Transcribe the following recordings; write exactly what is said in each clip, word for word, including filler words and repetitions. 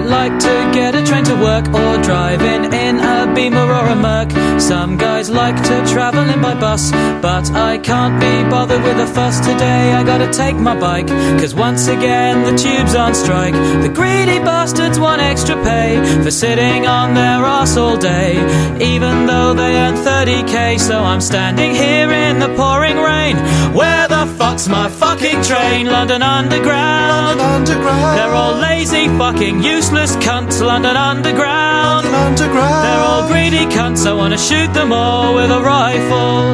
might like to get a train to work, or driving in a Beamer or a Merc. Some guys like to travel in by bus, but I can't be bothered with a fuss. Today I gotta take my bike, cause once again the tube's on strike. The greedy bastards want extra pay for sitting on their arse all day, even though they earn thirty k. So I'm standing here in the pouring rain. Where the fuck's my fucking train? London Underground. London Underground. They're all lazy, fucking useless cunts. London Underground. London Underground. They're all greedy cunts. I wanna shoot them all with a rifle.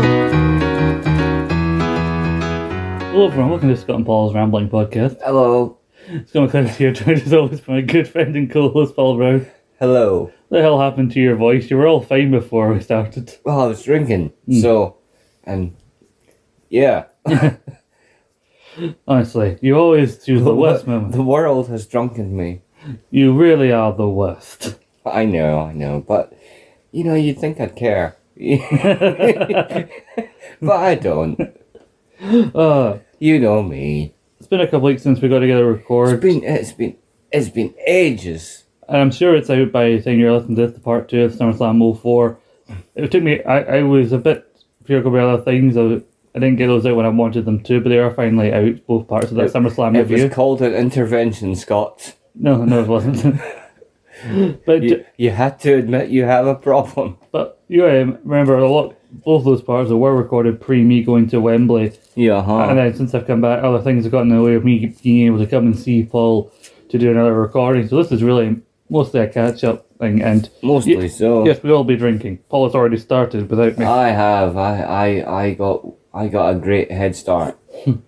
Hello everyone, welcome to Scott and Paul's Rambling Podcast. Hello. Scott McClellan here, joined as always by my good friend and co-host Paul Brown. Hello. What the hell happened to your voice? You were all fine before we started. Well, I was drinking, Mm. so, and, yeah. Honestly, you always choose the worst The moment. world has drunken me. You really are the worst. I know, I know, but, you know, you'd think I'd care. But I don't. Uh, You know me. it's been a couple weeks since we got together to record. It's been, it's been, it's been ages. And I'm sure it's out by the time you're listening to this, the part two of SummerSlam oh four. It took me, I, I was a bit fearful about other things. I, I didn't get those out when I wanted them to, but they are finally out, both parts of that It- SummerSlam It review. was called an intervention, Scott. No, no, it wasn't. but You, you had to admit you have a problem. but you um, remember a lot. Both those parts that were recorded pre me going to Wembley, Yeah, huh? and then since I've come back, other things have gotten in the way of me being able to come and see Paul to do another recording. So this is really mostly a catch up thing. And Mostly Ye- so. yes, we'll be drinking. Paul has already started without me. I have. I, I, I got, I got a great head start.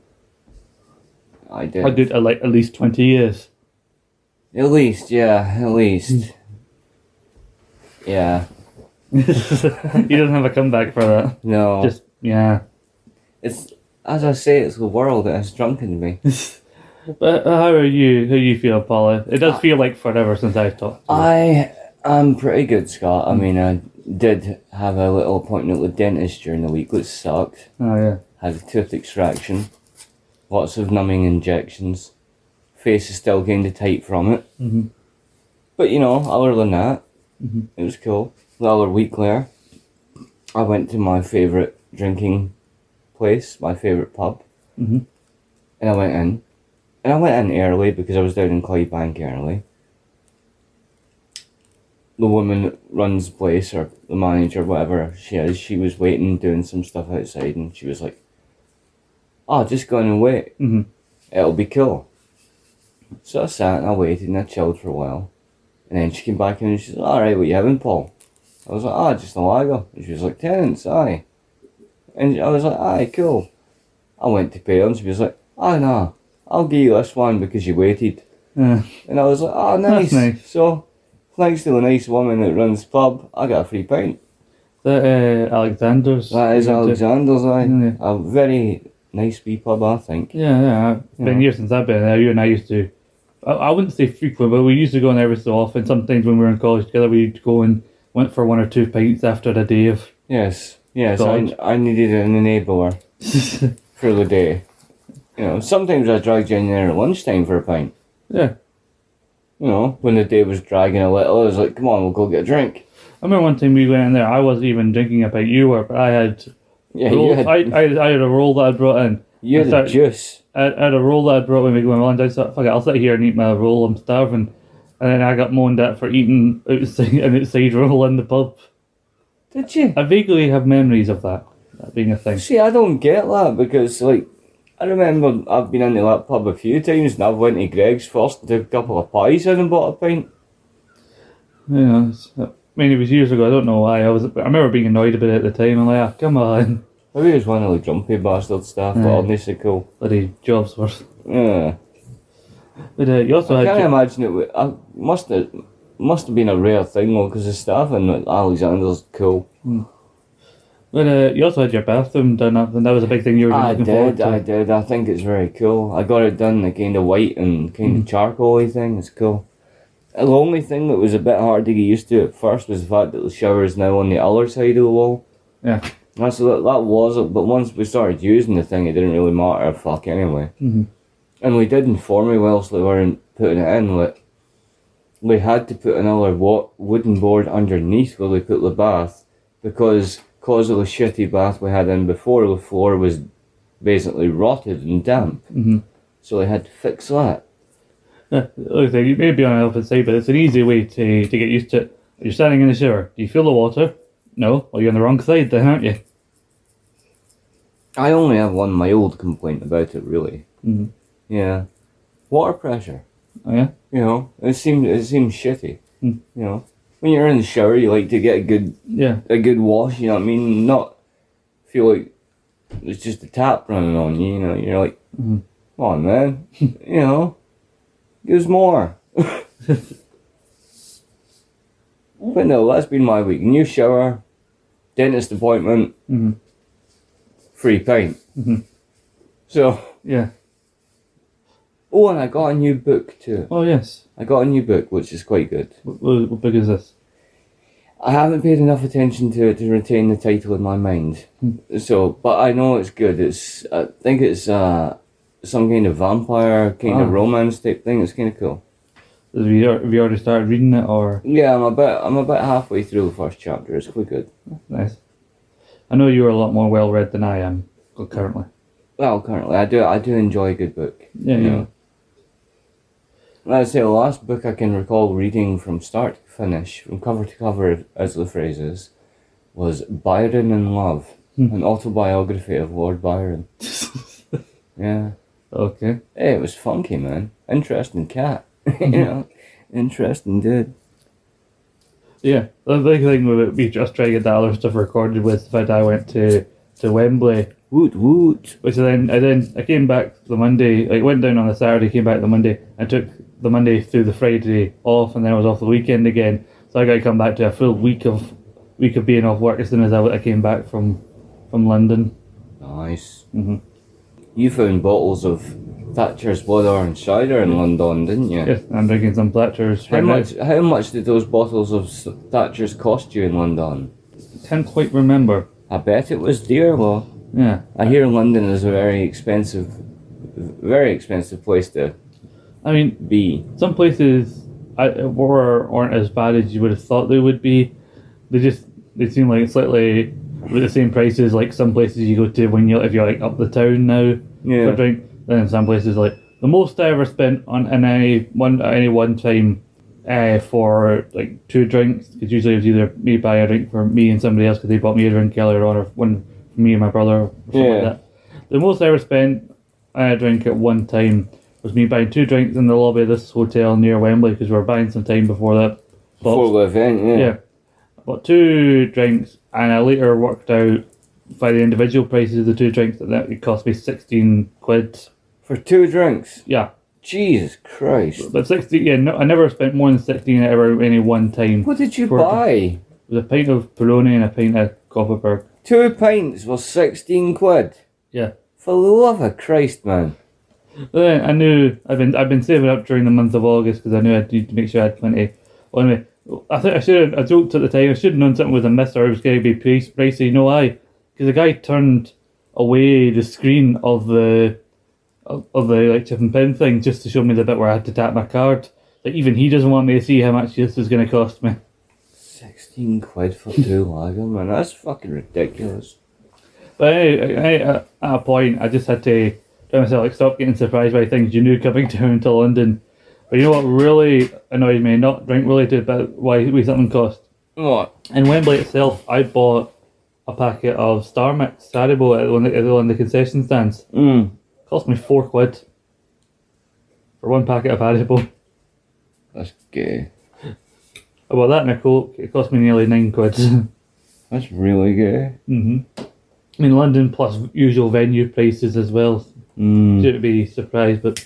I did. I did uh, like at least twenty years. At least, yeah, at least. Yeah. He doesn't have a comeback for that. No. Just yeah. It's, as I say, it's the world that has drunken me. But uh, how are you? How you feel, Paula? It does feel like forever since I've talked to you. I am pretty good, Scott. I mean, I did have a little appointment with dentist during the week, which sucked. Oh yeah. Had a tooth extraction. Lots of numbing injections. Face is still kind of tight from it. Mm-hmm. But, you know, other than that, Mhm. it was cool. The other week there, I went to my favourite drinking place, my favourite pub. Mhm. And I went in. And I went in early because I was down in Clydebank early. The woman that runs the place, or the manager, whatever she is, she was waiting, doing some stuff outside, and she was like, "Oh, just go in and wait. Mhm. It'll be cool." So I sat and I waited and I chilled for a while. And then she came back in and she said, "Alright, what you having, Paul?" I was like, "Ah, just a lager." And she was like, "Tenants, aye." And I was like, "Aye, cool." I went to pay her and she was like, "Ah, nah, I'll give you this one because you waited." Yeah. And I was like, "Oh, nice." That's nice. So, thanks to the nice woman that runs the pub, I got a free pint. That uh, Alexander's. That is Alexander's, aye. Yeah. A very nice wee pub, I think. Yeah, yeah. It's been Yeah. years since I've been there. You and I used to. I, I wouldn't say frequent, but we used to go in every so often. Sometimes when we were in college together, we'd go and went for one or two pints after a day of. Yes, yes, God. I, I needed an enabler for the day. You know, sometimes I dragged you in there at lunchtime for a pint. Yeah. You know, when the day was dragging a little, I was like, "Come on, we'll go get a drink." I remember one time we went in there. I wasn't even drinking a pint. You were, but I had. Yeah, roll, you had, I, I, I had a roll that I brought in. you had I a started- juice. I, I had a roll that I brought when we went on. I thought, fuck it, I'll sit here and eat my roll. I'm starving. And then I got moaned at for eating outside, an outside roll in the pub. Did you? I vaguely have memories of that, that being a thing. See, I don't get that because, like, I remember I've been into that pub a few times and I've went to Greg's first, took a couple of pies in and bought a pint. Yeah, it's, I mean, it was years ago. I don't know why. I was. I remember being annoyed about it at the time. I'm like, ah, come on, Maybe it was one of the jumpy bastard stuff, but Aye. honestly cool. bloody jobs worth. Yeah. But uh, you also I had. can't jo- imagine it. Would, I must have must have been a rare thing though, because the staff in Alexander's cool. But uh, you also had your bathroom done up, and that was a big thing you were I looking forward did, to. I did. I think it's very cool. I got it done the kind of white and kind Mm. of charcoaly thing. It's cool. The only thing that was a bit hard to get used to at first was the fact that the shower is now on the other side of the wall. Yeah. That's that, that was it, but once we started using the thing, it didn't really matter a fuck anyway. Mhm. And we did inform me whilst they weren't putting it in, like, they had to put another wa- wooden board underneath where they put the bath because cause of the shitty bath we had in before, the floor was basically rotted and damp. Mm-hmm. So they had to fix that. Yeah, like I say, you may be on the opposite side, but it's an easy way to, to get used to it. You're standing in the shower. Do you feel the water? No? Well, you're on the wrong side then, aren't you? I only have one mild complaint about it, really. Mm-hmm. Yeah. Water pressure. Oh, yeah? You know, it seems it seems shitty. Mm. You know, when you're in the shower, you like to get a good Yeah. a good wash. You know what I mean? Not feel like it's just a tap running on you. You know, you're like, Mm-hmm. come on, man. You know, give us more. But no, that's been my week. New shower, dentist appointment, Mm-hmm. free pint. Mm-hmm. So, Yeah. oh, and I got a new book too. Oh, yes. I got a new book, which is quite good. What, what, what big is this? I haven't paid enough attention to it to retain the title in my mind. Hmm. So, but I know it's good. It's, I think it's uh, some kind of vampire, kind of Ah. romance type thing. It's kind of cool. Have you, have you already started reading it, or...? Yeah, I'm about, I'm about halfway through the first chapter. It's quite good. Nice. I know you're a lot more well-read than I am, currently. Well, currently, I do, I do enjoy a good book. Yeah, you yeah. know. Let's say the last book I can recall reading from start to finish, from cover to cover, as the phrase is, was Byron in Love, Hmm. an autobiography of Lord Byron. Yeah. Okay. Hey, it was funky, man. Interesting cat. You know, interesting dude. Yeah, the big thing with it, me just trying to get that other stuff recorded with the fact I went to, to Wembley, Woot woot. which then, I then, I came back the Monday, like went down on the Saturday, came back the Monday, I took the Monday through the Friday off, and then I was off the weekend again, so I got to come back to a full week of, week of being off work as soon as I, I came back from, from London. Nice. Mm-hmm. You found bottles of Thatcher's Blood Orange cider in London, didn't you? Yes, I'm drinking some Thatcher's How right now. much? How much did those bottles of S- Thatcher's cost you in London? Can't quite remember. I bet it was dear, though. Yeah. I hear London is a very expensive, very expensive place to I mean, be. some places I, were, aren't as bad as you would have thought they would be. They just, they seem like slightly with the same prices like some places you go to when you if you're like up the town now for Yeah. a drink. Then some places like the most I ever spent on in any one at any one time uh, for like two drinks, because usually it was either me buying a drink for me and somebody else because they bought me a drink earlier on, or one for me and my brother, or something Yeah. like that. The most I ever spent on a drink at one time was me buying two drinks in the lobby of this hotel near Wembley, because we were buying some time before that. Before the event, yeah. Yeah. Bought two drinks, and I later worked out by the individual prices of the two drinks that it cost me sixteen quid. For two drinks. Yeah. Jesus Christ. But sixteen, yeah, no, I never spent more than sixteen ever any one time. What did you For- buy? It was a pint of Peroni and a pint of Copperberg. Two pints was sixteen quid. Yeah. For the love of Christ, man. But then I knew I've been I've been saving up during the month of August because I knew I'd need to make sure I had plenty. Well, anyway, I think I should have, I joked at the time, I should have known something was amiss or it was going to be price- pricey. You know why? Because the guy turned away the screen of the of, of the like chip and pin thing just to show me the bit where I had to tap my card. Like even he doesn't want me to see how much this is going to cost me. sixteen quid for two lager, man. That's fucking ridiculous. But anyway, I, I, at a point, I just had to tell myself, like, stop getting surprised by things you knew coming down to London. But you know what really annoyed me? Not drink related, but why we something cost. What? In Wembley itself, I bought a packet of Star Mix Haribo at one of the, at one of the concession stands. Mm. Cost me four quid for one packet of Haribo. That's gay. I bought that in a Coke. It cost me nearly nine quid. That's really gay. hmm I mean, London plus usual venue prices as well. Mm. Shouldn't be surprised, but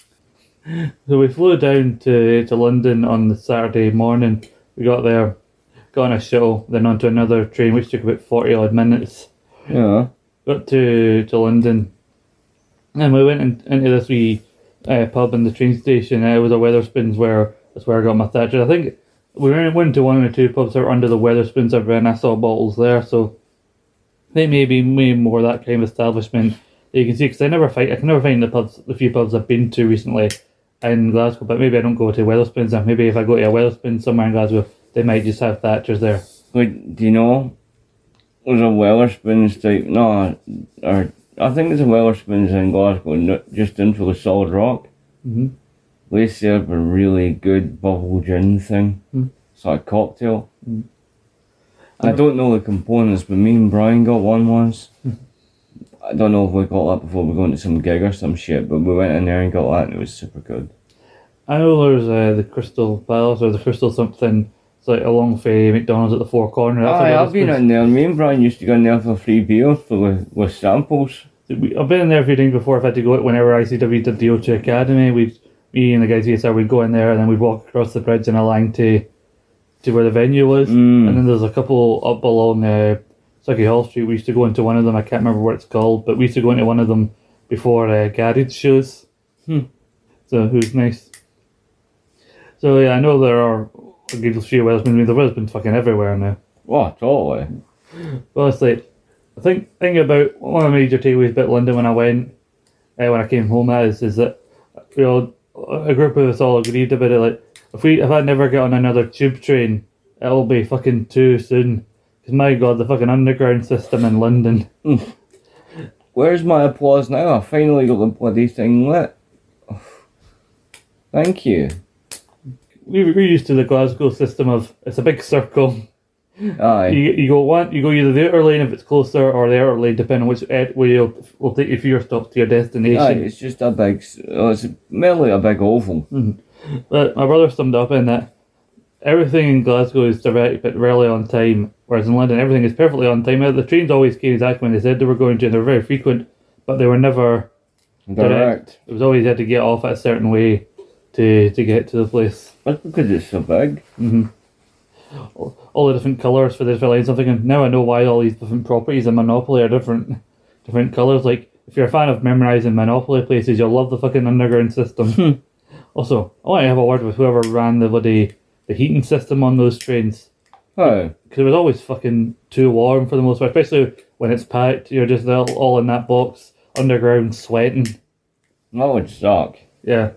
so we flew down to, to London on the Saturday morning. We got there, got on a shuttle, then onto another train, which took about forty odd minutes. Yeah. Got to to London, and we went in, into this wee uh, pub in the train station. Uh, it was a Weatherspoons, where that's where I got my Thatcher. I think we went went to one or two pubs that were under the Weatherspoons, and I saw bottles there. So they may be way more that kind of establishment that you can see, because I never find I can never find the pubs, the few pubs I've been to recently. in Glasgow, but maybe I don't go to Wetherspoons. And maybe if I go to a Wetherspoons somewhere in Glasgow, they might just have Thatchers there. Like, do you know? There's a Wetherspoons type. No, or I think there's a Wetherspoons in Glasgow, no- just into the Solid Rock. Mm-hmm. They serve a really good bubble gin thing. Mm. It's like a cocktail. Mm. I don't know the components, but me and Brian got one once. Mm. I don't know if we got that before we went to some gig or some shit, but we went in there and got that and it was super good. I know there's uh, the Crystal Palace or the Crystal something. It's like along for McDonald's at the Four Corners. Aye, I've been in there. Me and Brian used to go in there for free beer for with, with samples. I've been in there a few times before. I've had to go whenever I C W did the O two Academy. We'd me and the guys here would go in there and then we'd walk across the bridge in a line to to where the venue was. Mm. And then there's a couple up along uh, Sucky Hall Street. We used to go into one of them. I can't remember what it's called, but we used to go into one of them before uh, garage shows. Hmm. So it was nice. So yeah, I know there are a good few Wetherspoons. I mean, the Wetherspoons fucking everywhere now. Oh, totally. Well, it's like, I think thing about one of the major takeaways about London when I went, uh, when I came home, that is, is that, you know, a group of us all agreed about it. Like, if we, if I never get on another tube train, it'll be fucking too soon. Because my god, the fucking underground system in London. Where's my applause now? I finally got the bloody thing lit. Thank you. We we're used to the Glasgow system of it's a big circle. Aye. You you go one, you go either the outer lane if it's closer, or the outer lane depending on which ed, way will will take you for your stop to your destination. Aye, it's just a big, oh, it's merely a big oval. Mm-hmm. But my brother summed up in that everything in Glasgow is direct but rarely on time, whereas in London everything is perfectly on time. The trains always came exactly when they said they were going to, and they were very frequent, but they were never direct. Direct. It was always you had to get off at a certain way to to get to the place. That's because it's so big. Mm-hmm. All, all the different colours for the different lines. I'm thinking now I know why all these different properties in Monopoly are different, different colours. Like if you're a fan of memorising Monopoly places, you'll love the fucking underground system. Also, I want to have a word with whoever ran the bloody the heating system on those trains. Oh. Because it was always fucking too warm for the most part, especially when it's packed. You're just all, all in that box underground sweating. That would suck. Yeah.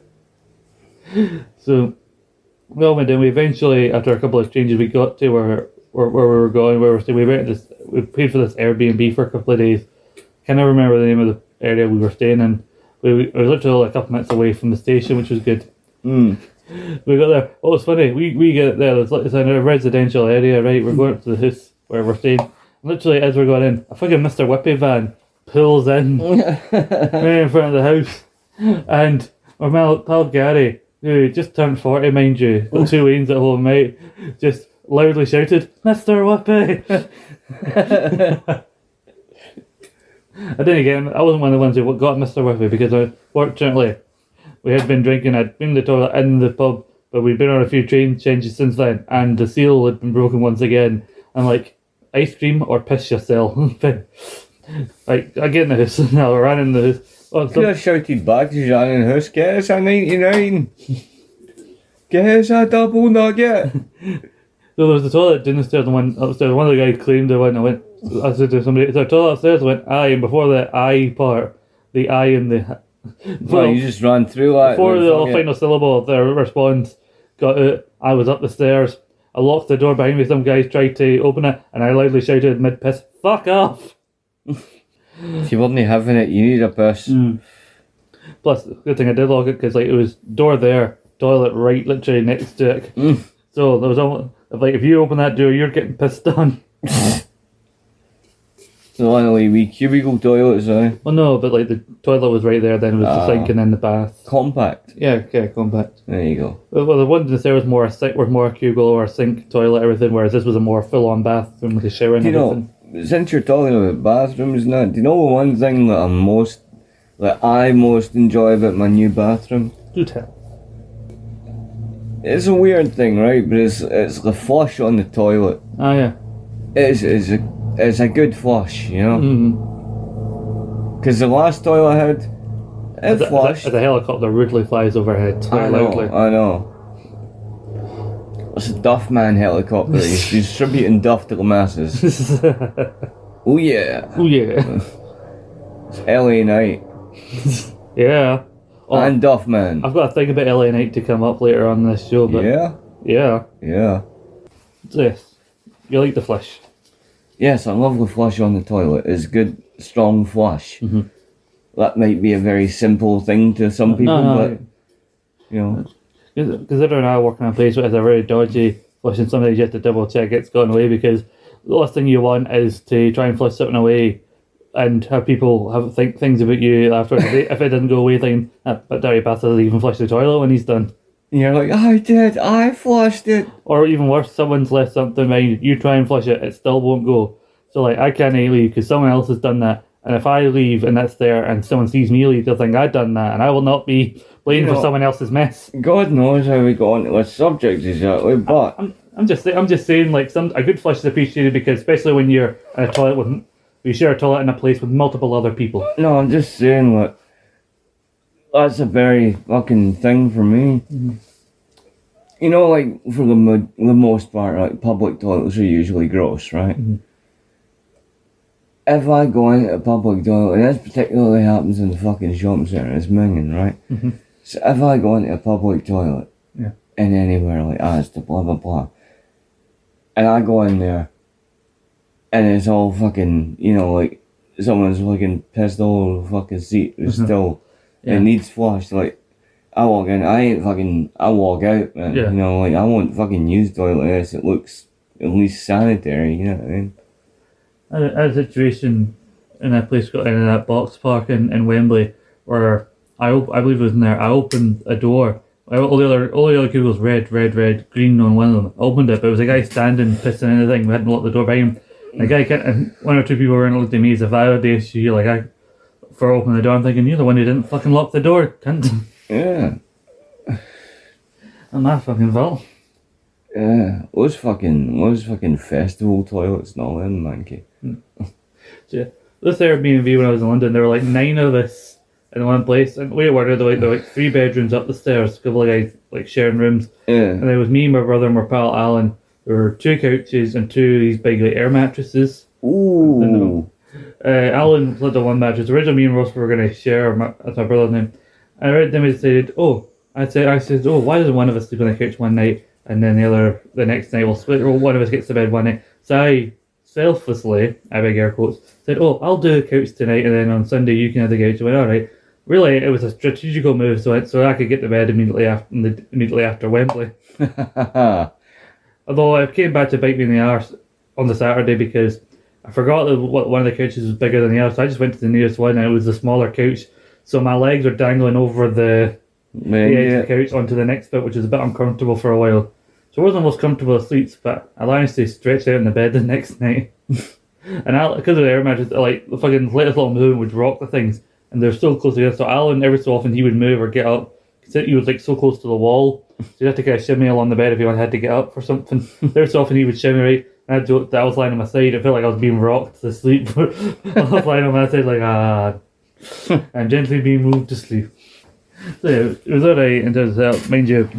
So we all went in. We eventually, after a couple of changes, we got to where where, where we were going. Where we were staying. We went this. We paid for this Airbnb for a couple of days. Can't remember the name of the area we were staying in. We, we it was literally a couple minutes away from the station, which was good. Mm. We got there. Oh, it's funny. We we get there. It's, like, it's in a residential area, right? We're going up to the house where we're staying. And literally, as we're going in, a fucking Mister Whippy van pulls in right in front of the house, and our pal, pal Gary, who just turned forty, mind you, got two Waynes at home, mate, just loudly shouted, "Mister Whippy!" I didn't get him. I wasn't one of the ones who got Mister Whippy because unfortunately we had been drinking. I'd been to the toilet in the pub, but we'd been on a few train changes since then, and the seal had been broken once again. I'm like, ice cream or piss yourself. Like, I get in the house now, I ran in the house. Oh, Could have shouted back to Jan in the house, get us a ninety-nine. Get us a double nugget. So there was the toilet downstairs and one upstairs. One of the guys claimed the one. I went, I said to somebody, "Is there a toilet upstairs?" I went, "Aye." And before the "aye" part, the "I" and the Well, you just ran through that. before the fuck it. final syllable of their response got out, I was up the stairs. I locked the door behind me. Some guys tried to open it, and I loudly shouted mid piss, "Fuck off!" If you weren't having it, you need a piss. Mm. Plus, good thing I did lock it because like it was door there, toilet right, literally next to it. Mm. So there was almost like if you open that door, you're getting pissed on. The only wee cubicle toilets, eh? Well, no, but like the toilet was right there. Then it was Ah. the sink and then the bath. Compact. Yeah, okay, compact. There you go. Well, the one there was more a sink, was more a cubicle or a sink, toilet, everything. Whereas this was a more full-on bathroom with a shower and Do you everything. know, since you're talking about bathrooms now, do you know the one thing that I'm most, that I most enjoy about my new bathroom? Do tell. It's a weird thing, right? But it's it's the flush on the toilet. Ah, yeah. It's, it's, a, it's a good flush, you know? Mm-hmm. Because the last toilet I had, it As a, flushed. as a helicopter rudely flies overhead, I quite know, loudly. I know. It's a Duff Man helicopter. He's distributing Duff to the masses. Oh yeah. Oh yeah. It's L A night. Yeah. Oh, and Duffman. I've got a thing about L A Knight to come up later on in this show, but Yeah? yeah. Yeah. Yes. You like the flush. Yes, I love the flush on the toilet. It's good, strong flush. Mm-hmm. That might be a very simple thing to some people, no, no. but, you know. Considering I work in a place where it's a very dodgy flush and sometimes you have to double check it's gone away, because the last thing you want is to try and flush something away and have people have think things about you afterwards. If, if it doesn't go away, thinking, ah, but Dirty Bastard doesn't even flush the toilet when he's done. And you're like, I did, I flushed it. Or even worse, someone's left something behind, you try and flush it, it still won't go. So like, I can't leave because someone else has done that. And if I leave and that's there and someone sees me leave, they'll think I've done that, and I will not be blamed You know, for someone else's mess. God knows how we got onto this subject exactly, but... I'm, I'm just I'm just saying, like, some a good flush is appreciated, because especially when you're in a toilet with, you share a toilet in a place with multiple other people. No, I'm just saying, like, that's a very fucking thing for me. Mm-hmm. You know, like, for the, mo- the most part, like, public toilets are usually gross, right? Mm-hmm. If I go into a public toilet, and this particularly happens in the fucking shopping centre, it's minging, right? Mm-hmm. So if I go into a public toilet, Yeah. in anywhere like Asda, blah blah blah, and I go in there, and it's all fucking, you know, like, someone's fucking pissed all over the fucking seat, it's Mhm. still, Yeah. it needs flushed, like, I walk in, I ain't fucking, I walk out, man, Yeah. you know, like, I won't fucking use toilet like this, it looks at least sanitary, you know what I mean? I had a- I had a situation in a place called in that box park in, in Wembley where I op- I believe it was in there. I opened a door. I- All the other all the other cube was red, red, red, green on one of them. I opened it, but it was a guy standing pissing in the thing. We hadn't locked the door behind him. And the guy can't, and one or two people were in and looked at me as if I had the issue. Like I for opening the door, I'm thinking you're the one who didn't fucking lock the door, cunt. Yeah, And my fucking fault. yeah, those fucking, those fucking festival toilets and all them, manky. So yeah, this Airbnb when I was in London, there were like nine of us in one place, and we were there were like there were like three bedrooms up the stairs, a couple of guys like sharing rooms, Yeah, and there was me, my brother, and my pal Alan. There were two couches and two of these big like air mattresses. ooh, Uh, Alan slept on one mattress. Originally, me and Ross were going to share. My, that's my brother's name. And I read them and decided, oh, I said, I said, oh, why doesn't one of us sleep on the couch one night and then the other the next night we'll split, or one of us gets to bed one night. So I selflessly, I beg air quotes, said, oh, I'll do the couch tonight, and then on Sunday you can have the couch. I went, all right. Really, it was a strategical move, so I, so I could get to bed immediately after immediately after Wembley. Although I came back to bite me in the arse on the Saturday because I forgot that one of the couches was bigger than the other, so I just went to the nearest one and it was the smaller couch. So my legs were dangling over the, Man, the edge yeah. of the couch onto the next bit, which was a bit uncomfortable for a while. So it wasn't the most comfortable of sleeps, but I managed to stretch out in the bed the next night. And I, because of the air mattress, like the fucking latest little movement would rock the things, and they're so close together. So Alan, every so often, he would move or get up. He was like so close to the wall, so you had to kind of shimmy along the bed if you had to get up for something. Every so often, he would shimmy right. And I joked that I was lying on my side. It felt like I was being rocked to sleep. I was lying on my side like ah, and gently being moved to sleep. So yeah, it was alright in terms of that, mind you.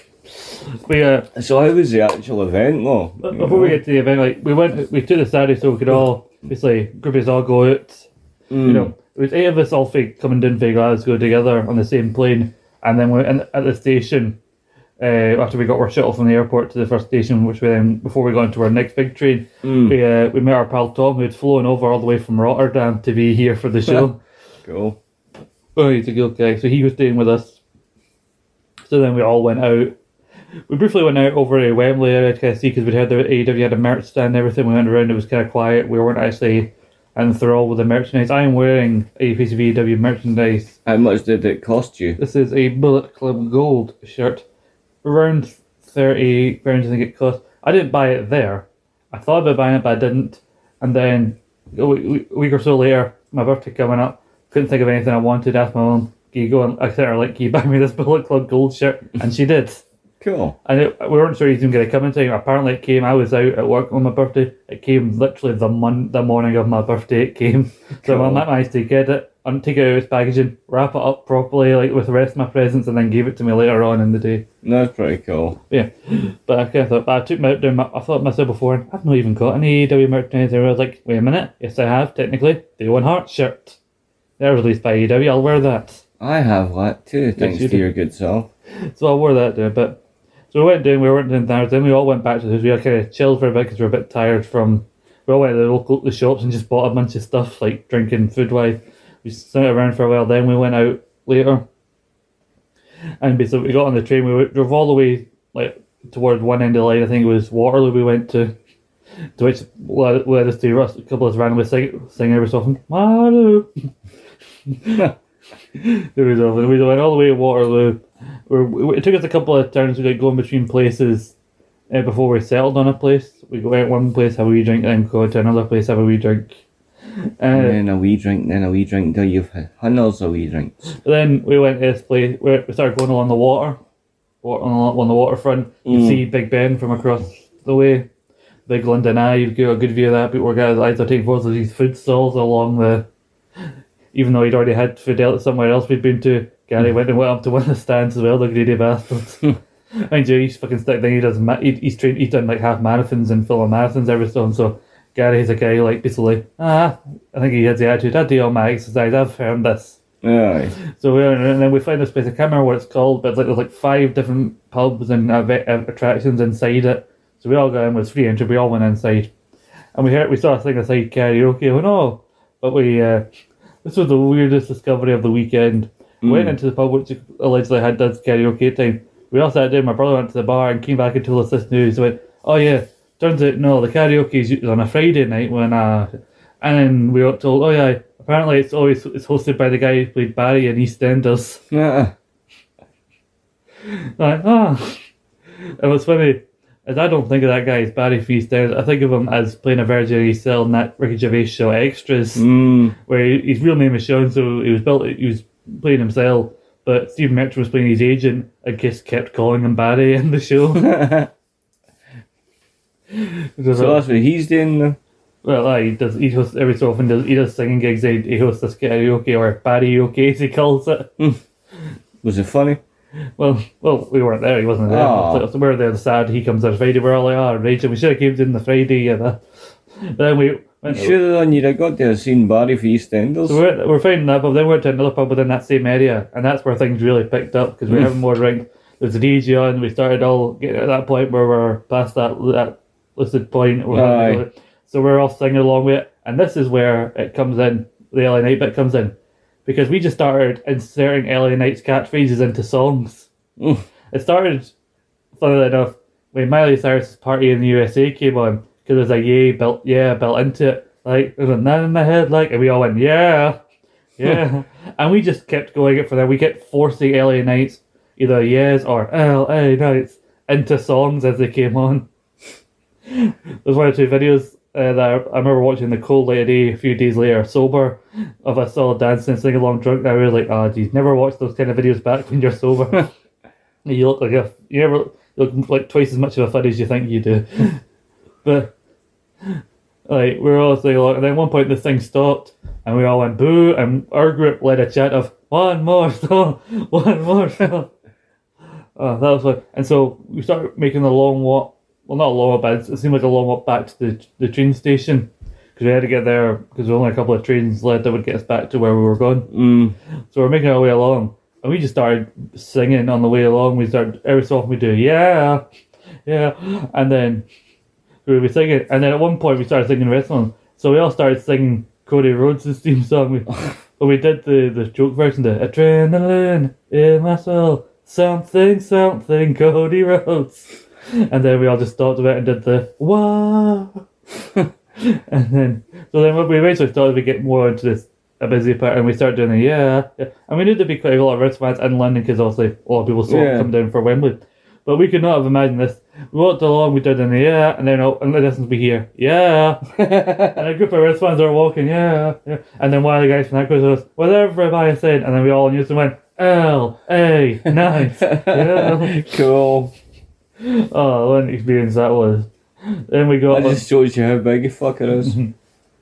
We uh, So how was the actual event though? before we get to the event, like we went, we took the Saturday so we could all basically group us all go out. Mm. You know, it was eight of us all fi- coming down from Glasgow together on the same plane, and then we in, at the station. Uh, after we got our shuttle from the airport to the first station, which we then before we got into our next big train, Mm. we uh, we met our pal Tom, who had flown over all the way from Rotterdam to be here for the show. Cool. Oh, he's a good guy. So he was staying with us. So then we all went out. We briefly went out over to Wembley area to kind of see, because we'd heard that A E W had a merch stand and everything. We went around, it was kind of quiet. We weren't actually enthralled with the merchandise. I am wearing a piece of A E W merchandise. How much did it cost you? This is a Bullet Club Gold shirt. Around thirty pounds, I think it cost. I didn't buy it there. I thought about buying it, but I didn't. And then a week, a week or so later, my birthday coming up, couldn't think of anything I wanted. Asked my mum, "Can you go?" And I said, "Her like, can you buy me this Bullet Club Gold shirt?" And she did. Cool. And it, we weren't sure he was even going to come in time. Apparently, it came. I was out at work on my birthday. It came literally the mon- the morning of my birthday. It came. So Cool. I managed to get it, and take it out of its packaging, wrap it up properly, like with the rest of my presents, and then gave it to me later on in the day. That's pretty cool. Yeah, but I kind of thought, but I took my down. My, I thought to myself before, I've not even got any A E W merchandise. And I was like, wait a minute, yes I have technically. The Owen Hart shirt. They're released by A E W. I'll wear that. I have that too, thanks you to do. your good self. So I wore that down, but so we went down. We weren't doing that. Then we all went back to the house. We had kind of chilled for a bit because we were a bit tired from. We all went to the local the shops and just bought a bunch of stuff like drinking, food wise. We sat around for a while. Then we went out later, and basically we got on the train. We drove all the way like toward one end of the line. I think it was Waterloo. We went to, to which led, led us to a couple of us randomly sing, singing every so often. Waterloo. There was over. We went all the way to Waterloo. We're, it took us a couple of turns to get going between places uh, before we settled on a place. We go out one place, have a wee drink, and then go to another place, have a wee drink. Uh, And then a wee drink, then a wee drink until you've had hundreds of wee drinks. Then we went to this place where we started going along the water, water on, the, on the waterfront. You Mm. see Big Ben from across the way. Big London Eye, you get a good view of that. People were guys eyes are taking photos of these food stalls along the. Even though he'd already had food out somewhere else we'd been to, Gary went and went up to one of the stands as well. The greedy bastards. Mind you, he's fucking stick thing. He does. Ma- he, he's trained. He's done like half marathons and full marathons every so on. So Gary's a guy like basically. Ah, I think he has the attitude. I do all my exercise. I've earned this. Aye. So we and then we find this place. I can't remember what it's called, but it's like there's like five different pubs and uh, attractions inside it. So we all got in with free entry. We all went inside, and we heard we saw a thing inside karaoke. Oh no! But we uh, this was the weirdest discovery of the weekend. Mm. Went into the pub which allegedly had does karaoke time. We all sat down. My brother went to the bar and came back and told us this news. He went, "Oh yeah, turns out no, the karaoke is on a Friday night when uh." And then we got told, "Oh yeah, apparently it's always it's hosted by the guy who played Barry in EastEnders." Uh, Like, ah. And what's funny is I don't think of that guy as Barry from EastEnders. I think of him as playing a version of himself in that Ricky Gervais show Extras, mm. where he, his real name is Sean, so he was built. He was playing himself, but Steve Merchant was playing his agent, and just kept calling him Barry in the show. So that's what he's doing now. Well, uh, he does. He hosts every so often. Does he does singing gigs? He, he hosts this karaoke or karaoke as he calls it. Was it funny? Well, well, we weren't there. He wasn't there. Aw. So we were there. Sad. He comes on Friday. We're all like, oh, Rachel, we should have came in the Friday. And uh, then we went. You should have done. You'd have got to have seen Barry for EastEnders. So we're, we're finding that pub. Then we went to another pub within that same area, and that's where things really picked up because we were having more drinks. There's a D J on. We started all getting at that point where we're past that that listed point. We're having- Aye. So we're all singing along with it, and this is where it comes in. The L A Knight bit comes in because we just started inserting L A Knight's catchphrases into songs. Mm. It started, funnily enough, when Miley Cyrus's Party in the U S A came on because there's a yay built, yeah built into it. Like there's a nan in my head, like, and we all went yeah, yeah, and we just kept going it for that. We kept forcing L A Knights, either yes or L A Knights, into songs as they came on. There's one or two videos uh, that I, I remember watching the cold light of day a few days later, sober, of us all dancing and singing along drunk. And I was like, oh, geez, never watch those kind of videos back when you're sober. You look like a you never you look like twice as much of a fud as you think you do. But like we were all singing along, and then at one point the thing stopped, and we all went boo, and our group led a chant of one more song, one more song. Oh, that was fun. And so we started making the long walk. Well, not a long walk, but it seemed like a long walk back to the the train station because we had to get there because there were only a couple of trains led that would get us back to where we were going. Mm. So we're making our way along, and we just started singing on the way along. We started every so often we do yeah, yeah, and then we would be singing, and then at one point we started singing the rest of them. So we all started singing Cody Rhodes' theme song. We, but we did the the joke version, the adrenaline in my soul, something something Cody Rhodes. And then we all just stopped a bit and did the wow. And then, so then we eventually started to get more into this a busy part, and we started doing the yeah, yeah. And we knew there'd be quite a lot of wristbands in London because obviously a lot of people saw Yeah. it come down for Wembley. But we could not have imagined this. We walked along, we did the yeah, and then oh, in the distance we hear yeah. And a group of wristbands are walking, yeah, yeah. And then one of the guys from that goes to us, what's everybody saying? And then we all in unison went, L A nice. Yeah. Cool. Oh, what an experience that was. Then we got That just shows you how big a fucker is. and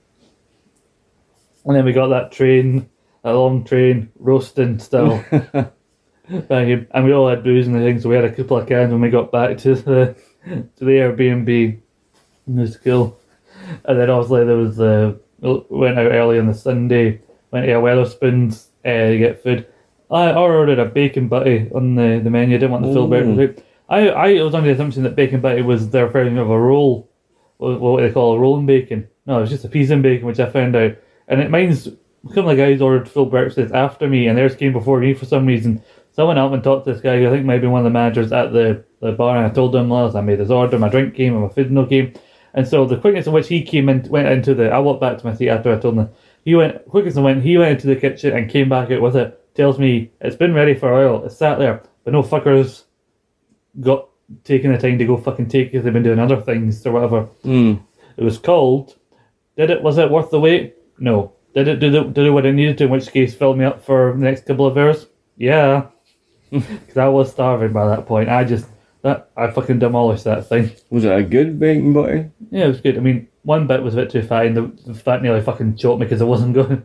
then we got that train, that long train, roasting still. Back in- and we all had booze and things, so we had a couple of cans when we got back to the to the Airbnb. It was cool. And then obviously there was the we went out early on the Sunday, went to a Weatherspoons uh, to get food. I ordered a bacon butty on the, the menu. I didn't want the full Ooh. breakfast. I, I was under the assumption that bacon butty was their version of a roll. What, what they call a rolling bacon. No, it was just a piece of bacon, which I found out. And it mine's, a couple of guys ordered full breakfast after me, and theirs came before me for some reason. So I went up and talked to this guy, who I think might be one of the managers at the, the bar, and I told him, well, I made this order, my drink came, and my food no came. And so the quickness in which he came in, went into the, I walked back to my seat after I told him, he went, quickest in went, he went into the kitchen and came back out with it. Tells me it's been ready for a while, it's sat there, but no fuckers got taking the time to go fucking take it. They've been doing other things or whatever. Mm. It was cold. Did it? Was it worth the wait? No. Did it do the, did it what it needed to? In which case, fill me up for the next couple of hours. Yeah, because I was starving by that point. I just that I fucking demolished that thing. Was it a good bacon butty? Yeah, it was good. I mean, one bit was a bit too fatty, and the, the fat nearly fucking choked me because it wasn't going.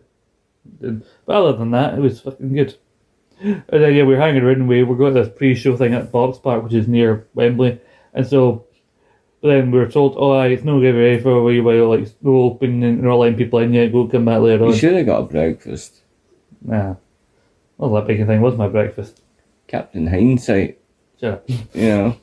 But other than that, it was fucking good. And then, yeah, we were hanging around and we were going to this pre-show thing at Box Park, which is near Wembley. And so, but then we were told, oh, aye, it's no going to be ready for a wee while, like, it's no open and we're not letting people in yet, we'll come back later on. You should have got a breakfast. Nah. Well, that bacon thing was my breakfast. Captain Hindsight, Sure. you know.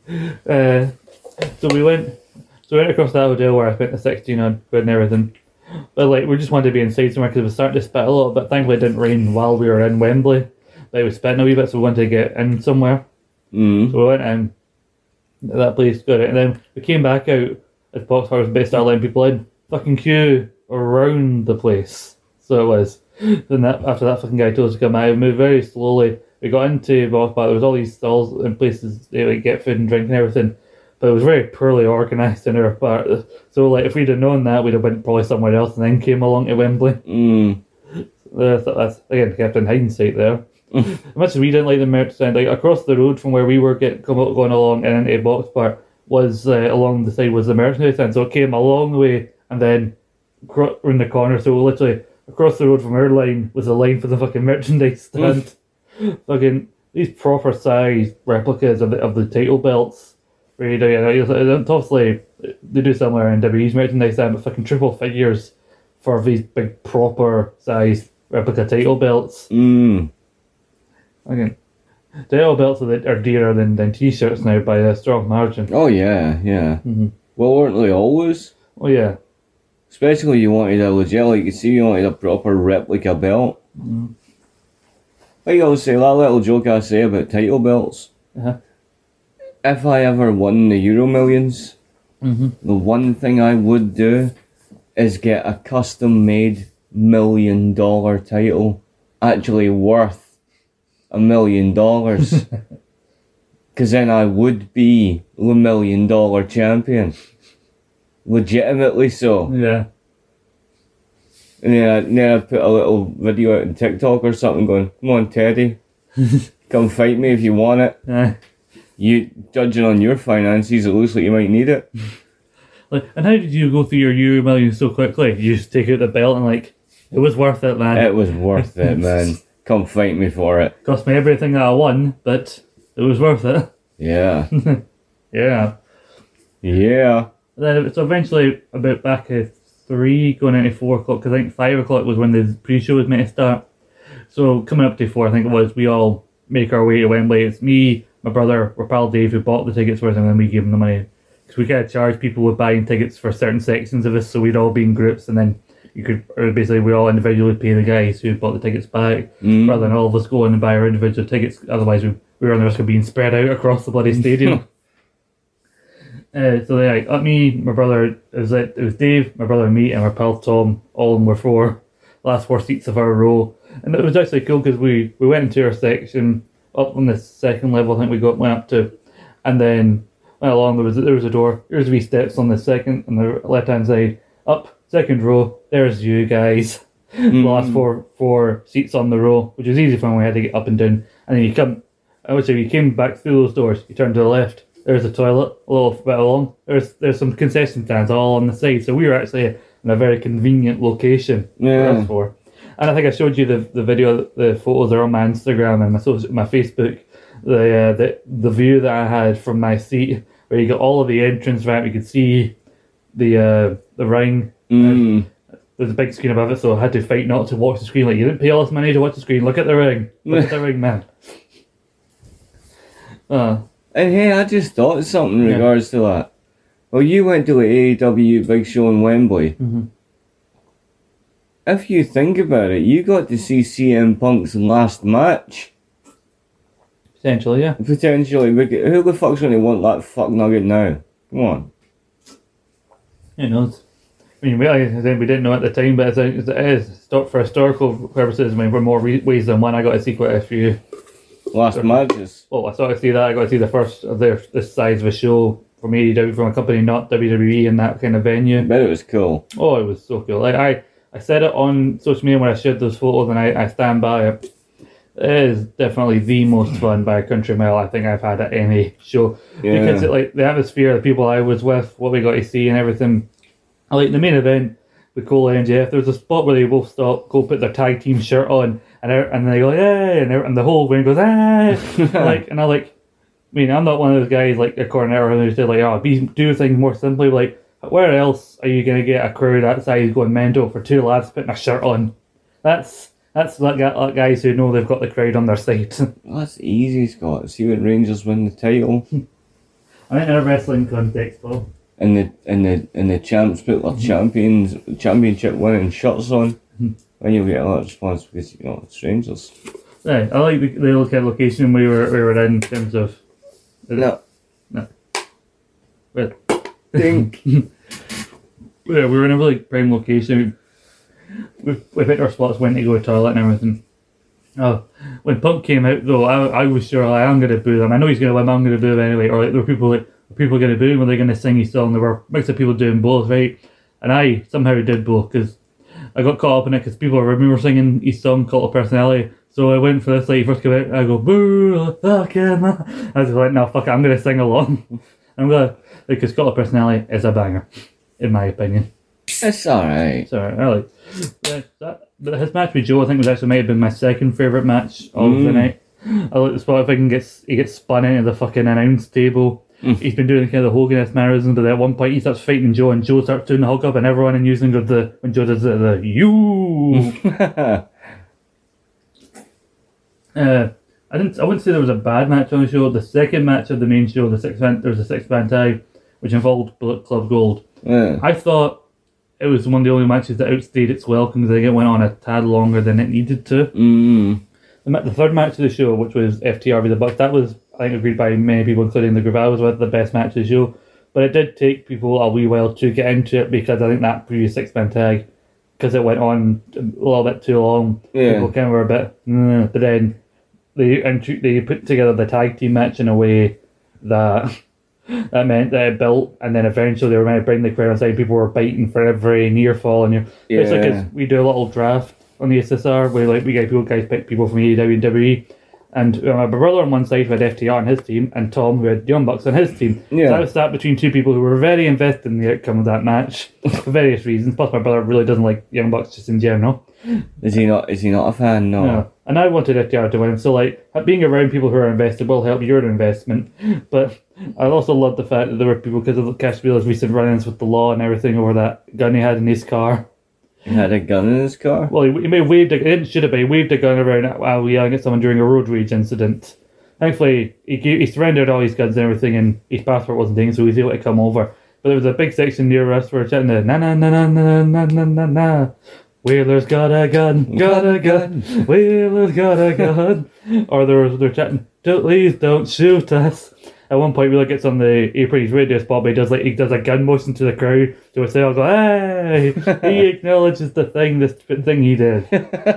Uh, so we went, so we went across that hotel where I spent the sixteen odd quid and everything. But like, we just wanted to be inside somewhere because it was starting to spit a little bit. Thankfully, it didn't rain while we were in Wembley. But it was spitting a wee bit, so we wanted to get in somewhere. Mm. So we went in to that place, got it, and then we came back out as Box Park was based on letting people in. Fucking queue around the place. So it was. Then that after that fucking guy told us to come out, we moved very slowly. We got into Box Park. There was all these stalls and places they like get food and drink and everything. But it was very poorly organised in our part. So, like, if we'd have known that, we'd have went probably somewhere else and then came along to Wembley. Mm. Uh, so that's, again, kept in hindsight there. As much as we didn't like the merch stand, like, across the road from where we were get, come, going along and into Box Park was, uh, along the side was the merchandise stand. So it came a long way and then cro- around the corner. So literally, across the road from our line was a line for the fucking merchandise stand. Fucking, these proper sized replicas of the, of the title belts. Really do, yeah. It's obviously, they do somewhere in W E's merchandise stand, but fucking triple figures for these big proper sized replica title belts. Mm. Again, title belts are, are dearer than, than t-shirts now by a strong margin. Oh, yeah, yeah. Mm-hmm. Well, weren't they always? Oh yeah. Especially you wanted a legit, like you see, you wanted a proper replica belt. Mm. Like I always say, that little joke I say about title belts. Uh-huh. If I ever won the Euro Millions, Mm-hmm. the one thing I would do is get a custom-made million dollar title, actually worth a million dollars. Because then I would be the million dollar champion. Legitimately so. Yeah. And then I'd, then I'd put a little video out on TikTok or something going, come on Teddy, come fight me if you want it. Uh, You, judging on your finances, it looks like you might need it. like, and how did you go through your Euro Millions so quickly? You just take out the belt and like, it was worth it, man. It was worth it, man. Come fight me for it. Cost me everything that I won, but it was worth it. Yeah. Yeah. Yeah. And then so eventually about back at three going into four o'clock, because I think five o'clock was when the pre-show was meant to start. So coming up to four, I think it was, we all make our way to Wembley. It's me, my brother, our pal Dave, who bought the tickets for us, and then we gave him the money. Because we kind of charge people with buying tickets for certain sections of us, so we'd all be in groups, and then you could, or basically we all individually pay the guys who bought the tickets back, Mm. rather than all of us going and buy our individual tickets. Otherwise, we, we were on the risk of being spread out across the bloody stadium. uh, so yeah, like, me, my brother, it was, it was Dave, my brother, me, and our pal Tom, all in were four, last four seats of our row. And it was actually cool because we, we went into our section, up on the second level, I think we got went up to, and then went along. There was there was a door. Here's wee steps on the second on the left hand side. Up second row. There's you guys. Mm. The last four four seats on the row, which was easy for when we had to get up and down. And then you come. I would say you came back through those doors. You turn to the left. There's a toilet a little bit along. There's there's some concession stands all on the side. So we were actually in a very convenient location. Yeah. For us four. And I think I showed you the the video, the photos are on my Instagram and my social, my Facebook. The uh, the the view that I had from my seat, where you got all of the entrance ramp, you could see the uh, the ring. Mm. there's a big screen above it, so I had to fight not to watch the screen. Like, you didn't pay all this money to watch the screen. Look at the ring. Look at the ring, man. Uh, And hey, I just thought of something in Yeah. regards to that. Well, you went to an A E W big show in Wembley. mm-hmm. If you think about it, you got to see C M Punk's last match. Potentially, yeah. Potentially, because who the fuck's going to want that fuck nugget now? Come on. Who knows? I mean, we, like I said, we didn't know at the time, but it's, it is stop for historical purposes. I mean, for more re- ways than one, I got to see quite a few. Last matches. Well, I sort of see that. I got to see the first of their this size of a show from A E W, from a company not W W E in that kind of venue. I bet it was cool. Oh, it was so cool. Like I, I said it on social media when I shared those photos, and I, I stand by it. It is definitely the most fun by a country mile I think I've had at any show. Yeah. Because it, like the atmosphere, the people I was with, what we got to see and everything. I like the main event with Cole and M J F. There was a spot where they both stop, go put their tag team shirt on, and I, and they go, "Hey!" and, and the whole ring goes, "Hey!" like, and I like. I mean, I'm not one of those guys like a corner who say like, "Oh, be do things more simply." Like, where else are you gonna get a crowd that size going mental for two lads putting a shirt on? That's that's like, like guys who know they've got the crowd on their side. Well, that's easy, Scott. See when Rangers win the title, I think in a wrestling context, though. and the and the and the champs put their champions championship winning shirts on. Then you'll get a lot of response because you know it's Rangers. Yeah, I like the, the little kind of location we were we were in, in terms of. No. No. Well, Dink. yeah, we were in a really prime location. We, we, we picked our spots, went to go to the toilet and everything. Oh, when Punk came out though, I, I was sure like, I'm going to boo them. I know he's going to win, but I'm going to boo him anyway. Or like, there were people like, were people going to boo him? Were they going to sing his song? There were a mix of people doing both, right? And I somehow did both because I got caught up in it because people were, we were singing his song, Cult of Personality. So I went for this, like, he first came out, I go, boo, fuck him. I was like, no, fuck it, I'm going to sing along. I'm going to, because Cult of Personality is a banger, in my opinion. It's alright. So I like yeah, that. But his match with Joe, I think, was actually might have been my second favourite match of Mm. the night. I like the spot if I can get he gets spun into the fucking announce table. Mm. He's been doing kind of the Hogan-esque mannerisms, but at one point he starts fighting Joe, and Joe starts doing the hug up, and everyone in using the, the when Joe does the, the you. uh, I didn't. I wouldn't say there was a bad match on the show. The second match of the main show, the six man, there was a six man tag, which involved Bullet Club Gold. Yeah. I thought it was one of the only matches that outstayed its welcome because I think it went on a tad longer than it needed to. Mm. The, ma- the third match of the show, which was F T R v the Bucks, that was, I think, agreed by many people, including the group I was with, the best match of the show. But it did take people a wee while to get into it because I think that previous six-man tag, because it went on a little bit too long, Yeah. people kind of were a bit, mm, but then they, intru- they put together the tag team match in a way that... That meant that it built, and then eventually they were meant to bring the crowd inside. People were biting for every near fall, and you. Yeah. It's like it's, we do a little draft on the S S R where like we get people, guys pick people from A E W and W W E, and uh, my brother on one side who had F T R on his team, and Tom who had Young Bucks on his team. Yeah. So I was sat between two people who were very invested in the outcome of that match for various reasons. Plus, my brother really doesn't like Young Bucks just in general. Is he not? Is he not a fan? No. Yeah. And I wanted F T R to win, so like being around people who are invested will help your investment. But I also loved the fact that there were people, because of Cash Wheeler's recent run-ins with the law and everything over that gun he had in his car. He had a gun in his car. Well, he, he may have waved a, he didn't should have been, he waved a gun around while yelling at someone during a road rage incident. Thankfully, he gave, he surrendered all his guns and everything, and his passport wasn't taken, so he was able to come over. But there was a big section near us where chatting the na na na na na na na na na. Wheeler's got a gun, got a gun, Wheeler's got a gun. Or they were, they're chatting, don't, please don't shoot us. At one point, Wheeler gets on the April's radio spot, but he does like he does a gun motion to the crowd. So we say, I'll go, hey! He acknowledges the thing, the stupid thing he did.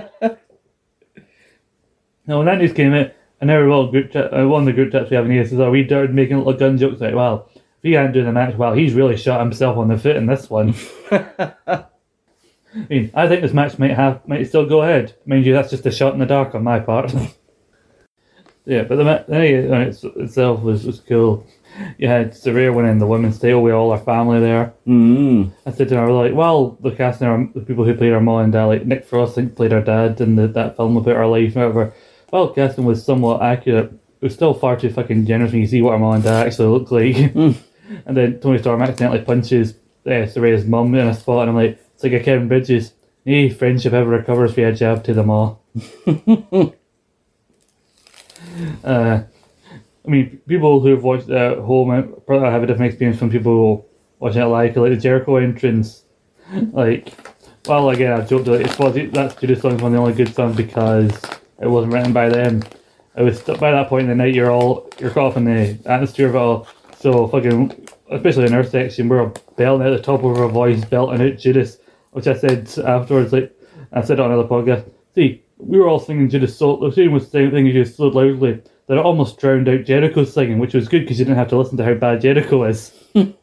Now, when that news came out, and every well, group chat, uh, one of the group chats we have in here says, oh, we started making little gun jokes like, well, if he hadn't done the match, well, he's really shot himself on the foot in this one. I mean, I think this match might have might still go ahead. Mind you, that's just a shot in the dark on my part. Yeah, but the match it's, itself was, was cool. You had Saraya winning the women's title with all our family there. Mm. I said to her, like, well, the casting our, the people who played our mom and dad, like Nick Frost, I think, played our dad in the, that film about our life, whatever. Well, casting was somewhat accurate. It was still far too fucking generous when you see what our mom and dad actually look like. Mm. And then Tony Storm accidentally punches uh, Saraya's mum in a spot, and I'm like, It's like a Kevin Bridges. Hey, friendship ever recovers via jab to them all. uh, I mean, people who have watched it at home probably have a different experience from people who watching it live. Like the Jericho entrance, like, well, again, I've joked that it's was that's Judas song's one of the only good songs because it wasn't written by them. It was by that point in the night you're all you're caught up in the atmosphere of it all. So fucking, especially in our section, we're all belting at the top of our voice, belting out Judas, which I said afterwards. Like I said on another podcast. See, we were all singing Judas so the same was singing Judas so loudly that it almost drowned out Jericho's singing, which was good because you didn't have to listen to how bad Jericho is.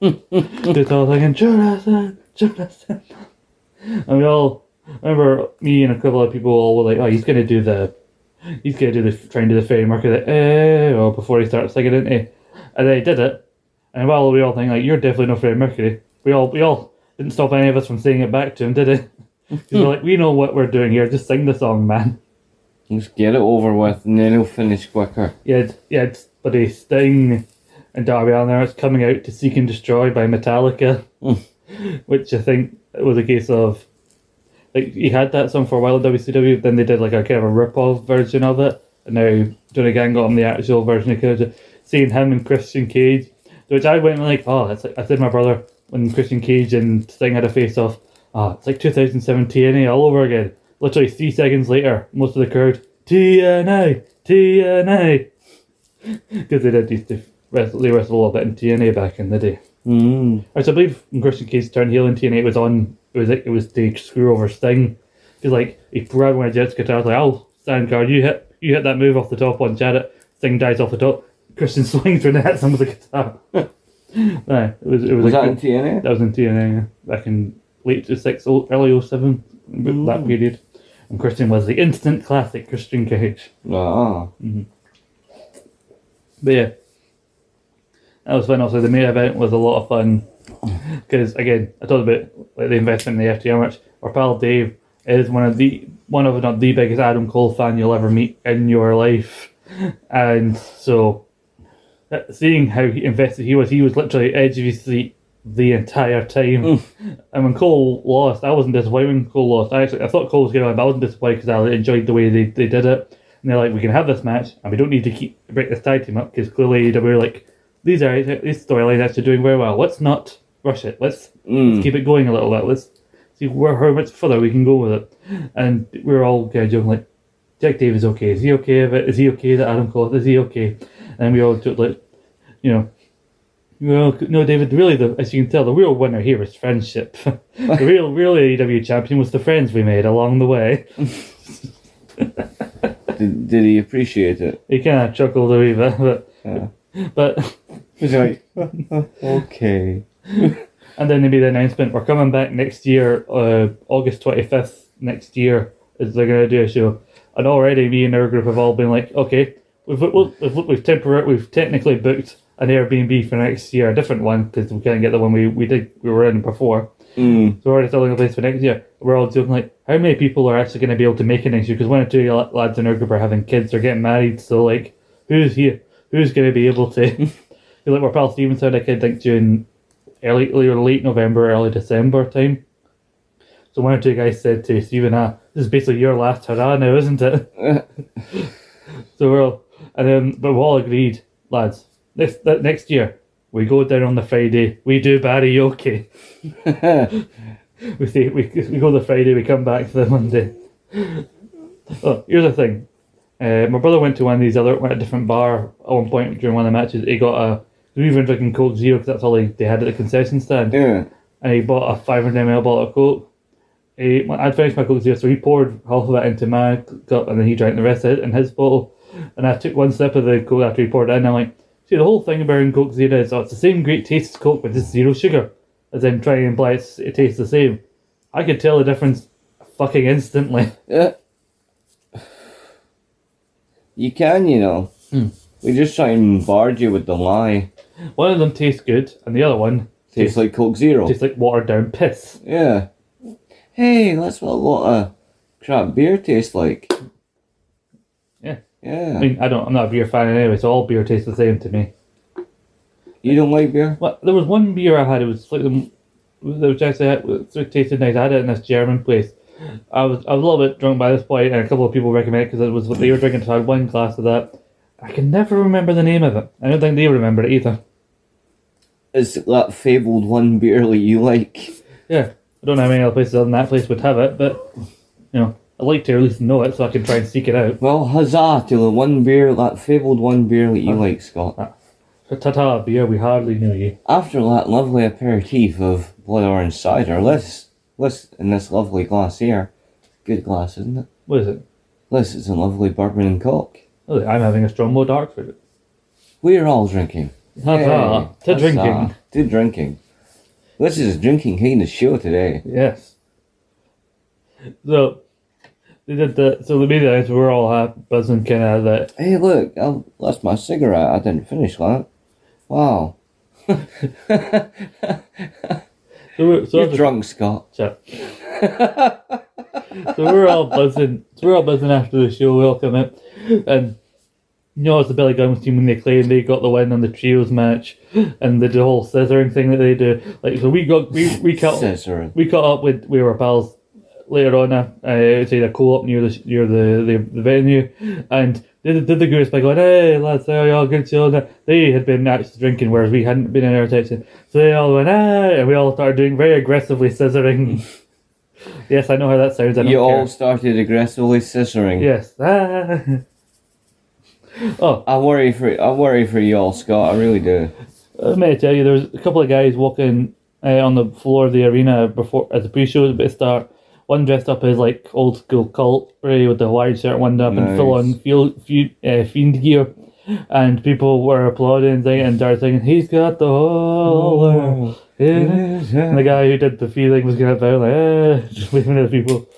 It's all singing Judas, Judas, and we all I remember me and a couple of people all were like, "Oh, he's gonna do the, he's gonna do the try and do the fairy mark of the eh," or before he starts singing, didn't he? And then he did it, and while we all think like, "You're definitely not Freddie Mercury," we all we all didn't stop any of us from saying it back to him, did it? Because we're like, we know what we're doing here. Just sing the song, man. Just get it over with, and then he'll finish quicker. Yeah, yeah, it's bloody Sting and Darby Allin there. It's coming out to Seek and Destroy by Metallica, which I think was a case of like he had that song for a while in W C W. Then they did like a kind of a rip-off version of it, and now Johnny Gang got him the actual version. Of kind of seeing him and Christian Cage, which I went like, oh, that's like I said, my brother when Christian Cage and Sting had a face-off. Ah, oh, it's like two thousand seven T N A all over again. Literally three seconds later, most of the crowd, T N A, T N A. Because they did used to wrestle, they wrestled a little bit in T N A back in the day. Mm. Which I believe when Christian Cage turned heel in T N A, it was on, it was like, it was the screw over Sting. Because like, he grabbed one of Jed's guitars, like, I'll stand guard, you hit, you hit that move off the top on Jarrett, Sting dies off the top, Christian swings through and hits him with the guitar. Nah, it was, it was, Was like, that in T N A? That was in T N A, yeah. Back in late oh six, early oh seven, mm. that period. And Christian was the instant classic Christian Cage. Ah. Mm-hmm. But yeah, that was fun. Also, the main event was a lot of fun because again, I talked about like the investment in the F T R match. Our pal Dave is one of the one of if not the biggest Adam Cole fan you'll ever meet in your life, and so seeing how he invested he was, he was literally edge of his seat the entire time. Mm. And when Cole lost, I wasn't disappointed when Cole lost. I actually I thought Cole was going to win, but I wasn't disappointed because I enjoyed the way they, they did it. And they're like, we can have this match, and we don't need to keep break this tag team up because clearly they were like, these are these storylines actually doing very well. Let's not rush it. Let's, mm. let's keep it going a little bit. Let's see where how much further we can go with it. And we were all kind of joking like, Jack Davis okay? Is he okay with it? Is he okay that Adam Cole? Is he okay? And we all joked like, you know. Well, no, David. Really, the as you can tell, the real winner here is friendship. the real, real A E W champion was the friends we made along the way. did, did he appreciate it? He kind of chuckled a wee bit, but yeah. but he's like, okay. And then they made the announcement: we're coming back next year, uh, August twenty fifth. Next year is they're going to do a show, and already me and our group have all been like, okay, we've we've we've, we've temporarily we've technically booked an Airbnb for next year, a different one, because we can't get the one we, we did we were in before. Mm. So we're already selling a place for next year. We're all joking like, how many people are actually going to be able to make it next year? Because one or two lads in our group are having kids or getting married. So like, who's here? Who's going to be able to? Because like, our pal Steven had a kid, I think June, early, early late November, early December time. So one or two guys said to Steven, ah, this is basically your last hurrah now, isn't it? So we're all, and then but we all agreed, lads. Next that next year, we go down on the Friday. We do karaoke. we stay, we we go the Friday. We come back the Monday. Oh, here's the thing. Uh, my brother went to one of these other, went to a different bar at one point during one of the matches. He got a. We were drinking Coke Zero because that's all they, they had at the concession stand. Yeah. And he bought a five hundred milliliter bottle of Coke. He, I'd finished my Coke Zero, so he poured half of it into my cup, and then he drank the rest of it in his bottle. And I took one sip of the Coke after he poured it in, and I'm like, see, the whole thing about Coke Zero is, oh, it's the same great taste as Coke, but just zero sugar. As in trying to imply it's, it tastes the same. I could tell the difference fucking instantly. Yeah. You can, you know. Hmm. We just try and bombard you with the lie. One of them tastes good, and the other one Tastes, tastes like Coke Zero. tastes like watered down piss. Yeah. Hey, that's what a lot of crap beer tastes like. Yeah. Yeah. I mean, I don't, I'm not a beer fan anyway, so all beer tastes the same to me. You don't like beer? Well, there was one beer I had, it was slightly, which actually had, it tasted nice. I had it in this German place. I was I was a little bit drunk by this point, and a couple of people recommended it because it was what they were drinking. So I had one glass of that. I can never remember the name of it. I don't think they remember it either. It's that fabled one beer that you like. Yeah, I don't know how many other places other than that place would have it, but you know, I'd like to at least know it so I can try and seek it out. Well, huzzah to the one beer, that fabled one beer that you uh, like, Scott. Uh, Ta-ta, beer, we hardly knew you. After that lovely aperitif of blood orange cider, let's, let's, in this lovely glass here, good glass, isn't it? What is it? This is a lovely bourbon and coke. Oh, I'm having a Strongbow Dark for it. We're all drinking. Ta-ta, hey, to drinking. To drinking. This is a drinking kind of show today. Yes. So, they did the, so the media, we were all happy, buzzing kind of that. Hey, look, I lost my cigarette. I didn't finish that. Wow. so we're, so You're drunk, Scott. Shut. So we're all buzzing. So we're all buzzing after the show. We all come in, and you know it's the Billy Guns team when they claim they got the win on the trios match, and they did the whole scissoring thing that they do. Like so, we got we we caught Scissoring. we caught up with we were pals later on. Uh, outside a co-op near the near the, the, the venue, and did did the goose by going, hey lads, how are y'all good chill? They had been actually drinking, whereas we hadn't been in our section. So they all went, ah, and we all started doing very aggressively scissoring. Yes, I know how that sounds. I don't you care. all started aggressively scissoring. Yes. Ah. Oh, I worry for I worry for you all, Scott. I really do. I may tell you, there's a couple of guys walking uh, on the floor of the arena before as the pre-show was about to start. One dressed up as like old school cult, Bray with the Hawaiian shirt, one up Nice. and full on field, field, uh, fiend gear, and people were applauding singing, and started singing, "He's got the whole." And the guy who did the feeling was going about like, eh, just waving at people.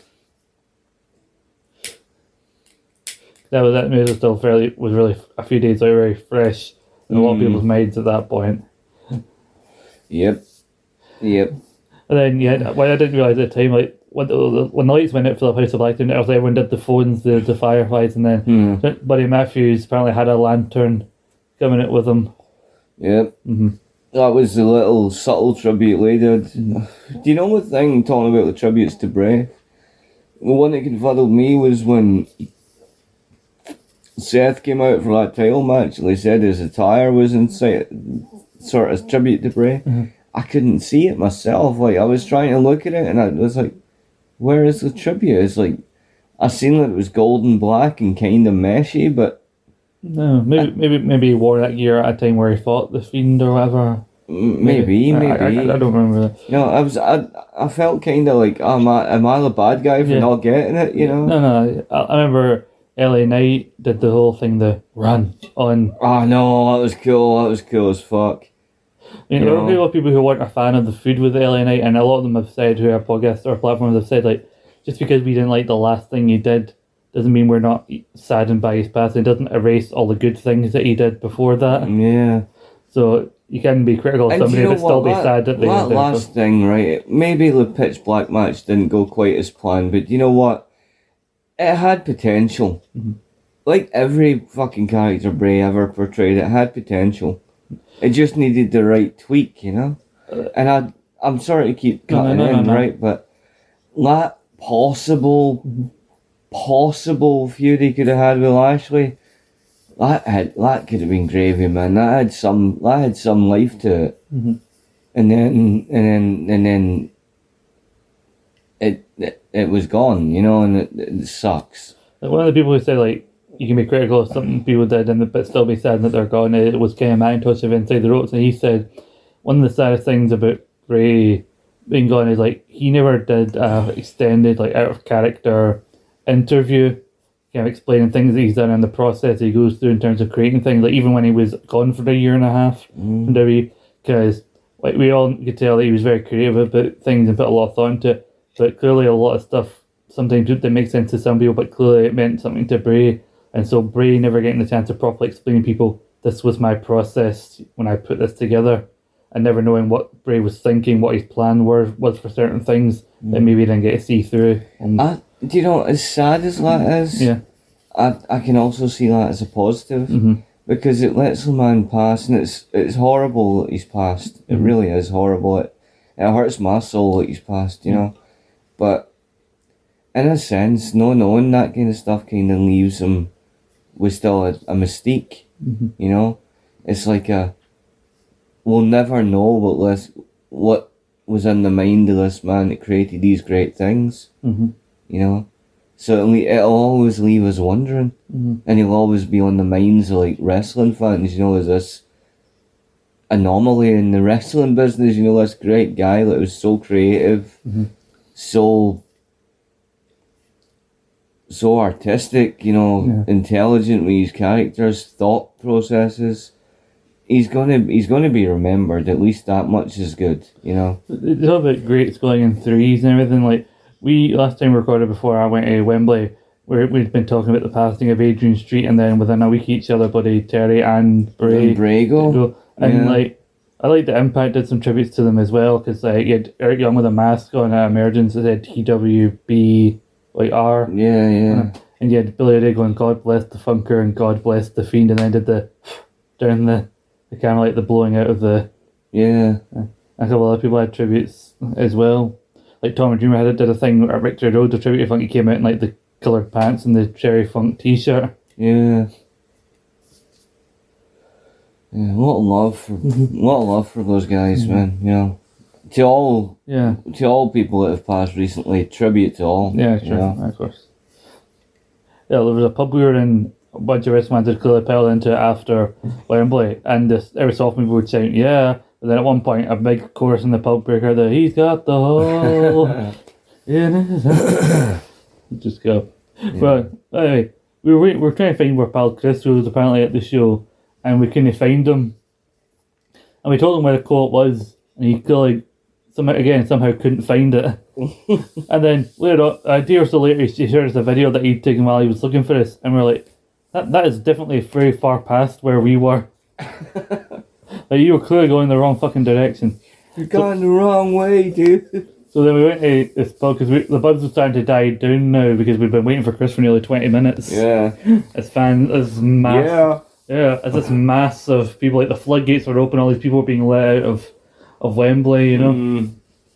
That was that music still fairly was really a few days out, very fresh in a lot of people's minds at that point. Yep. Yep. And then yeah, well, I didn't realise at the time, like when the, when the lights went out for the House of Black, everyone did the phones, the the fireflies, and then Mm. Buddy Matthews apparently had a lantern coming out with him. Yep. Mm-hmm. That was the little subtle tribute they did. Mm-hmm. Do you know the thing talking about the tributes to Bray? The one that confuddled me was when Seth came out for that title match and they said his attire was inside, sort of tribute to Bray. Mm-hmm. I couldn't see it myself. Like I was trying to look at it and I was like, where is the tribute? It's like I seen that it was gold and black and kind of meshy, but no, maybe maybe maybe he wore that gear at a time where he fought the Fiend or whatever. Maybe, maybe. I, I, I don't remember that. No, I was I I felt kind of like, oh, am I am I the bad guy for Yeah. not getting it? You know? No, no. I, I remember L A Knight did the whole thing, the run on. Oh no, that was cool. That was cool as fuck. You know, there are a lot of people who weren't a fan of the food with the L A Knight, and a lot of them have said, who are podcasts or platforms have said, like, just because we didn't like the last thing he did doesn't mean we're not saddened by his past. It doesn't erase all the good things that he did before that. Yeah. So you can be critical of And somebody you know but still what? be that, sad that they that did last thing, right? Maybe the pitch black match didn't go quite as planned, but you know what? It had potential. Mm-hmm. Like every fucking character Bray ever portrayed, it had potential. It just needed the right tweak, you know? And I, I'm sorry to keep No, no, cutting no, no, in, no. right? But that possible, Mm-hmm. possible feud he could have had with Lashley, that had that could have been gravy, man. That had some, that had some life to it. Mm-hmm. And then, and then, and then, it it, it was gone, you know, and it, it sucks. Like one of the people who said, like, you can be critical of something people did and but still be sad that they're gone, it was Ken McIntosh of Inside the Ropes, and he said one of the saddest things about Bray being gone is, like, he never did a extended, like, out of character interview, kind of explaining things that he's done in the process he goes through in terms of creating things, like even when he was gone for a year and a half Mm. from W W E, because like we all could tell that he was very creative about things and put a lot of thought into it, but clearly a lot of stuff sometimes didn't make sense to some people, but clearly it meant something to Bray, and so Bray never getting the chance to properly explain to people, this was my process when I put this together, and never knowing what Bray was thinking, what his plan were, was for certain things that maybe he didn't get to see through. And, I, do you know, as sad as that is, yeah. I I can also see that as a positive, Mm-hmm. because it lets the man pass, and it's it's horrible that he's passed. It Mhm. really is horrible. It, it hurts my soul that he's passed, you know. But in a sense, no knowing that kind of stuff kind of leaves him with still a, a mystique, Mm-hmm. you know. It's like a we'll never know what this what was in the mind of this man that created these great things, Mm-hmm. you know. So it'll, it'll always leave us wondering, Mm-hmm. and he'll always be on the minds of like wrestling fans. You know, is this anomaly in the wrestling business? You know, this great guy that was so creative, Mm-hmm. so so artistic. You know, Yeah. intelligent with his characters, thought processes. He's gonna he's gonna be remembered. At least that much is good. You know. It's all about greats going in threes and everything. Like we last time we recorded before I went to Wembley, where we'd been talking about the passing of Adrian Street, and then within a week each other, buddy Terry and Bray, And Brago. and Yeah. like I like that Impact did some tributes to them as well, because like you had Eric Young with a mask on at Emergence that said T W B like R, Yeah, yeah. and you had Billy Ray going God bless the Funker and God bless the Fiend, and then did the down the the kind of like the blowing out of the. Yeah. A couple other people had tributes as well. Like Tommy Dreamer had did a thing at Victory Road, the tribute Funky came out in like the coloured pants and the Cherry Funk t-shirt. Yeah. Yeah, a lot of love for a lot of love for those guys, man. You know, to all Yeah, to all people that have passed recently, tribute to all. yeah, you sure, know. of course. Yeah, there was a pub we were in, a bunch of wrestling had clearly piled into it after Wembley, and this, every so often people would shout, yeah, but then at one point a big chorus in the pub broke out that he's got the hole in his hand. Just go. But anyway, we were waiting, we were trying to find where pal Chris was apparently at the show, and we couldn't find him. And we told him where the co-op was, and he clearly somehow again somehow couldn't find it. And then later on, a day or so later, he showed us a video that he'd taken while he was looking for us, and we we're like, that that is definitely very far past where we were. Like you were clearly going the wrong fucking direction. You're going the wrong way, dude. So then we went to this pub because the pubs were starting to die down now because we've been waiting for Chris for nearly twenty minutes. Yeah. As fans, as mass, Yeah. yeah, as this mass of people, like the floodgates were open, all these people were being let out of, of Wembley, you know. Mm.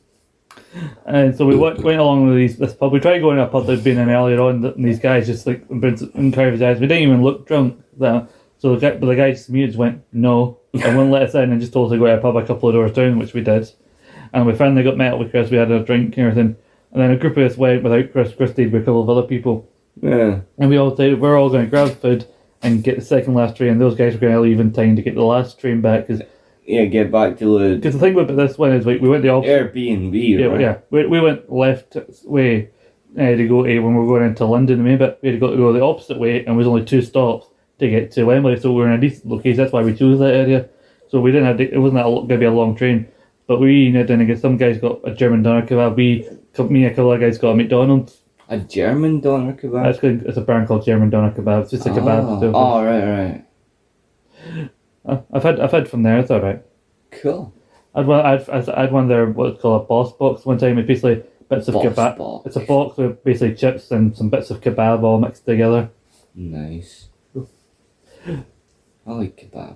And so we went, went along with these this pub. We tried going to a pub that'd been in earlier on, and these guys just like encouraged his eyes. We didn't even look drunk. So so the guy, but the guy just immediately just went no, and wouldn't let us in, and just told us to go to a pub a couple of doors down, which we did. And we finally got met with Chris. We had a drink and everything, and then a group of us went without Chris. Chris stayed with a couple of other people, Yeah. and we all said we're all going to grab food and get the second last train. And those guys were going to leave in time to get the last train back because. Yeah, get back to the Because the thing about this one is, like, we went the opposite. Airbnb, Yeah, right? yeah. We, we went left way uh, to go to when we were going into London. The main bit we had to go, to go the opposite way, and there was only two stops to get to Wembley. So we were in a decent location. That's why we chose that area. So we didn't have to, it wasn't going to be a long train. But we ended up get some guys got a German doner kebab. We, me and a couple of guys got a McDonald's. A German doner kebab. That's good. It's a brand called German doner kebab. It's just a kebab. Oh, So- oh right, right. Uh, I've had I've had from there. It's alright. Cool. I'd one I'd, I'd one of their what's called a boss box one time. It's basically bits of Boss kebab. box. It's a box with basically chips and some bits of kebab all mixed together. Nice. I like kebab.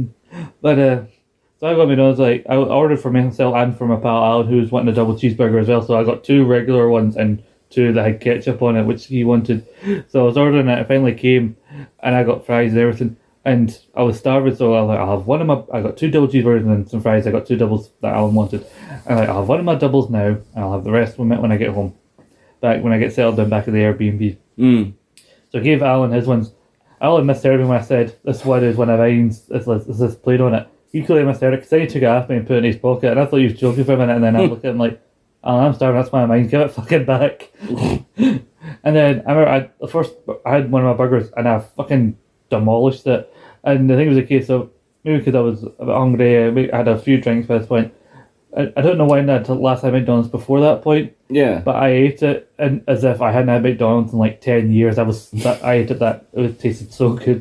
But uh, so I got McDonald's. Like I ordered for myself and for my pal Alan, who was wanting a double cheeseburger as well. So I got two regular ones and two that had ketchup on it, which he wanted. So I was ordering it. It finally came, and I got fries and everything. And I was starving, so I was like, I'll have one of my. I got two double cheeseburgers and some fries. I got two doubles that Alan wanted. And I'm like, I'll have one of my doubles now, and I'll have the rest when when I get home. Back when I get settled down back at the Airbnb. Mm. So I gave Alan his ones. Alan misheard me when I said this one is one of mine. This this this played on it. He clearly misheard it because then he took it off me and put it in his pocket, and I thought he was joking for a minute. And then I looked at him like, Alan, I'm starving. That's one of mine. Give it fucking back. And then I remember I, the first I had one of my burgers and I fucking demolished it. And I think it was a case of maybe because I was a bit hungry. I had a few drinks by this point. I, I don't know when I had last had McDonald's before that point, Yeah. but I ate it and as if I hadn't had McDonald's in like ten years. I was that I ate it that it was, tasted so good.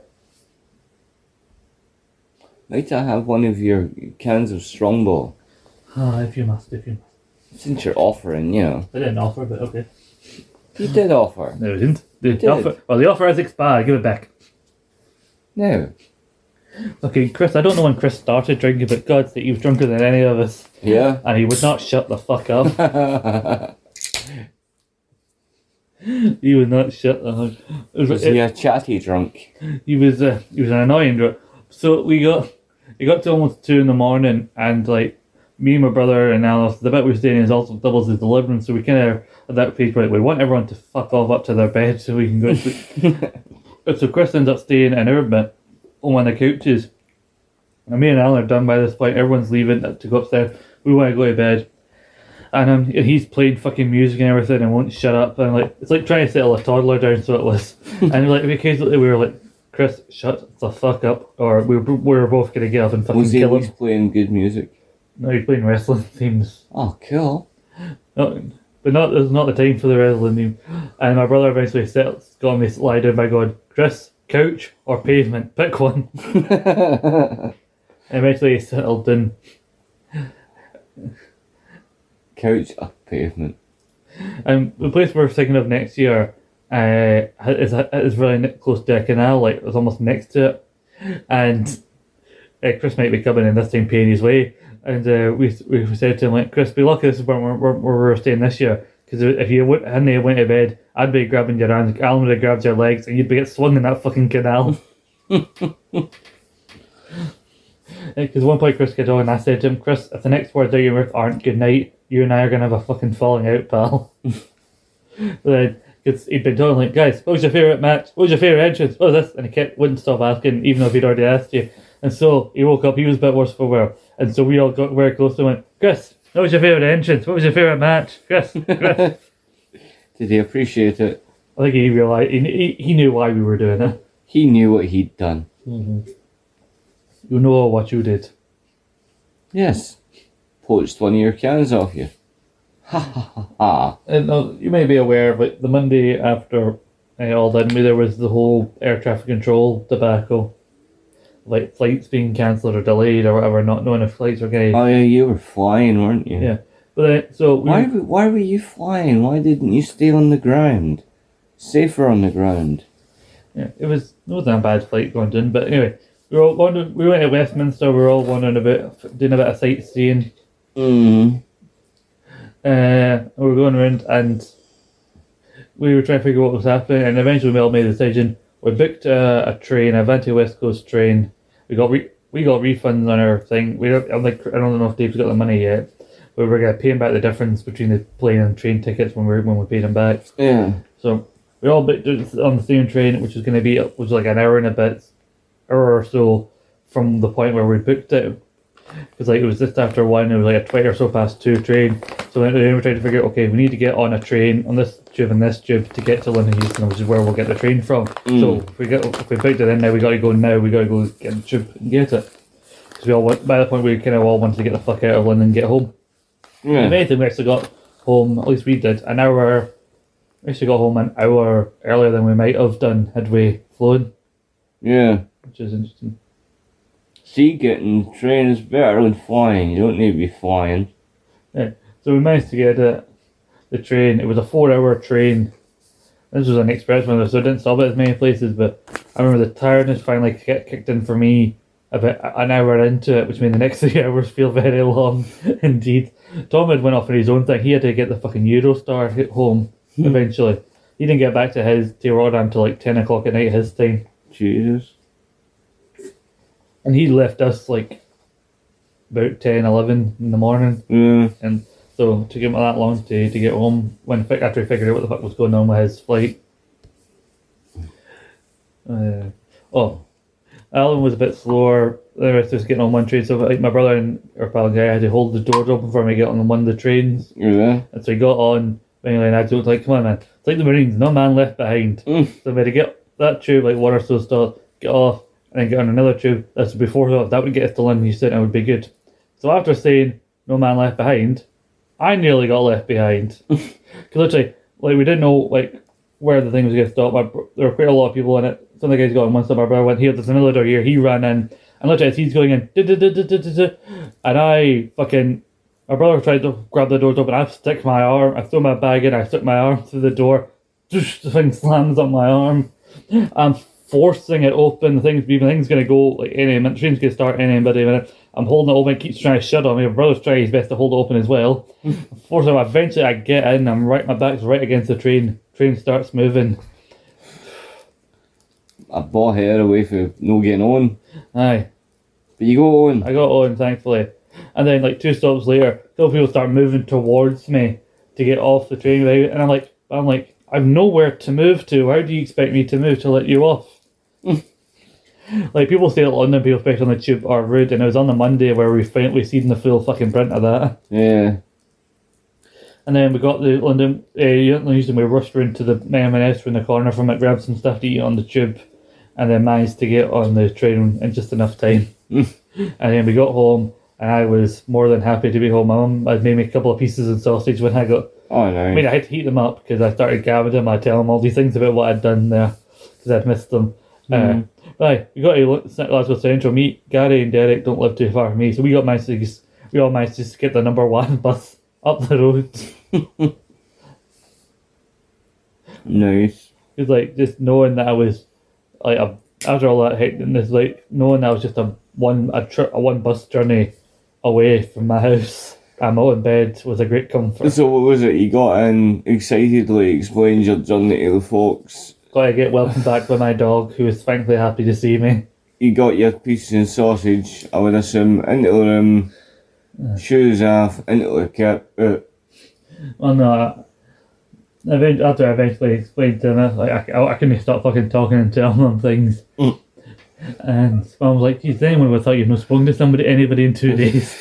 Might I have one of your cans of Strongbow? Ah, if you must, if you must. Since you're offering, you know. I didn't offer, but okay. You did offer. No, I didn't. The did. offer, well, the offer has expired. Give it back. No. Okay, Chris, I don't know when Chris started drinking, but God, he was drunker than any of us. Yeah. And he would not shut the fuck up. He would not shut the fuck up. Was Was he a chatty drunk? He was uh, he was an annoying drunk. So we got it got to almost two in the morning, and like me and my brother and Alice, the bit we were staying in is also doubles as the living room. So we kind of at that page where we want everyone to fuck off up to their bed so we can go to sleep. So Chris ends up staying in our bit on one of the couches. And me and Alan are done by this point. Everyone's leaving to go upstairs. We want to go to bed. And um, he's playing fucking music and everything and won't shut up. And like it's like trying to settle a toddler down, so it was. And like occasionally we were like, Chris, shut the fuck up. Or we were, we were both going to get up and fucking Was he kill always him. playing good music? No, he's playing wrestling themes. Oh, cool. No, but not, there's not the time for the wrestling theme. And my brother eventually settles, got me lie down by going, Chris, couch or pavement, pick one. Eventually he settled in. Couch or pavement. And the place we're thinking of next year uh, is is really ne- close to a canal, like it's almost next to it. And uh, Chris might be coming in this time paying his way. And uh, we we said to him, like, Chris, be lucky this is where we're, where we're staying this year. Because if you went, hadn't went to bed, I'd be grabbing your hands, Alan would have grabbed your legs, and you'd be get swung in that fucking canal. Because one point Chris got on and I said to him, Chris, if the next words out of your mouth aren't good night, you and I are going to have a fucking falling out, pal. Because he'd been talking like, guys, what was your favourite match? What was your favourite entrance? What was this? And he kept, wouldn't stop asking, even though he'd already asked you. And so he woke up, he was a bit worse for wear. And so we all got very close to him and went, Chris, what was your favourite entrance? What was your favourite match? Chris, Chris. Did he appreciate it? I think he realised, he, he, he knew why we were doing it. He knew what he'd done. Mm-hmm. You know what you did. Yes. Poached one of your cans off you. Ha ha ha ha. And uh, you may be aware, but the Monday after uh, all that, there was the whole air traffic control debacle. Like flights being cancelled or delayed or whatever, not knowing if flights were going to... Oh yeah, you were flying, weren't you? Yeah. But uh, so... We Why, were- why were you flying? Why didn't you stay on the ground? Safer on the ground. Yeah, it was... It wasn't a bad flight going down, but anyway... We were all wandering, we went to Westminster, we were all wandering about, doing a bit of sightseeing. Mm. Uh, we were going around and we were trying to figure out what was happening, and eventually we all made a decision. We booked a, a train, a Avanti West Coast train. We got re- we got refunds on our thing. We don't, I'm like, I don't know if Dave's got the money yet. We were going to pay him back the difference between the plane and train tickets when we when we paid him back. Yeah. So we all booked it on the same train, which was going to be was like an hour and a bit. Hour or so from the point where we booked it, because like it was just after one, it was like a twenty or so past two train. So then we were trying to figure out, okay, we need to get on a train on this tube and this tube to get to London Euston, which is where we'll get the train from. Mm. So if we get if we booked it in now, we got to go now. We got to go get the tube and get it. Because we all went, by the point we kind of all wanted to get the fuck out of London and get home. Yeah. If anything, we actually got home. At least we did an hour. We actually got home an hour earlier than we might have done had we flown, Yeah. which is interesting. See, getting train is better than flying. You don't need to be flying. Yeah. So we managed to get it, the train. It was a four-hour train. This was an express one, so it didn't stop at as many places. But I remember the tiredness finally kick- kicked in for me about an hour into it, which made the next three hours feel very long indeed. Tom had went off on his own thing. He had to get the fucking Eurostar hit home eventually. He didn't get back to his to Rotterdam until like ten o'clock at night his time. Jesus. And he left us like about ten, eleven in the morning. Yeah. And so it took him that long to, to get home when after he figured out what the fuck was going on with his flight. Uh, oh, Alan was a bit slower. The rest of us getting on one train. So like my brother and our pal guy had to hold the doors open for me to get on one of the trains. Yeah. And so he got on. Finally, and I was like, "Come on, man! It's like the Marines, no man left behind." Mm. So we had to get that tube like one or so stop, get off, and then get on another tube. That's before that. That would get us to London Euston. That would be good. So after saying no man left behind, I nearly got left behind because literally, like we didn't know like where the thing was going to stop. My, bro- there were quite a lot of people in it. Some of the guys got on one side. My brother went here. There's another door here. He ran in, and literally as he's going in, duh, duh, duh, duh, duh, duh, duh, and I fucking. My brother tried to grab the doors open. I stick my arm. I throw my bag in. I stick my arm through the door. The thing slams on my arm. I'm forcing it open. The thing's the thing's gonna go like any minute. The train's gonna start any minute. I'm holding it open. It keeps trying to shut on me. My brother's trying his best to hold it open as well. Forcing it. Eventually, I get in. I'm right. My back's right against the train. Train starts moving. I bought hair away for no getting on. Aye. But you go on. I got on, thankfully. And then, like, two stops later, a couple people start moving towards me to get off the train. And I'm like, I'm like, I've nowhere to move to. How do you expect me to move to let you off? Like, people say that London people, especially on the tube, are rude. And it was on the Monday where we finally seen the full fucking print of that. Yeah. And then we got the London, uh, usually we rushed into the M and S in the corner from it, grabbed some stuff to eat on the tube, and then managed to get on the train in just enough time. And then we got home, and I was more than happy to be home. My mum had made me a couple of pieces of sausage when I got... Oh, no. I mean, I had to heat them up because I started gabbing them. I tell them all these things about what I'd done there because I'd missed them. Mm. Uh, right, we got to Glasgow Central. Me, Gary, and Derek don't live too far from me, so we got managed to just, we all managed to just get the number one bus up the road. Nice. It's like just knowing that I was like a, after all that hecticness, like knowing that I was just a one a, tri- a one bus journey away from my house. I'm out in bed was a great comfort. So what was it? You got in excitedly explained your journey to the folks. Got to get welcomed back by my dog, who was thankfully happy to see me. You got your pieces of sausage, I would assume, into the room, shoes off, into the kit. Uh. Well, no. Event- after I eventually explained to them, like I, I couldn't stop fucking talking and telling them things. Mm. And Mum was like, "Geez, anyone would have thought you've not spoken to somebody, anybody in two days."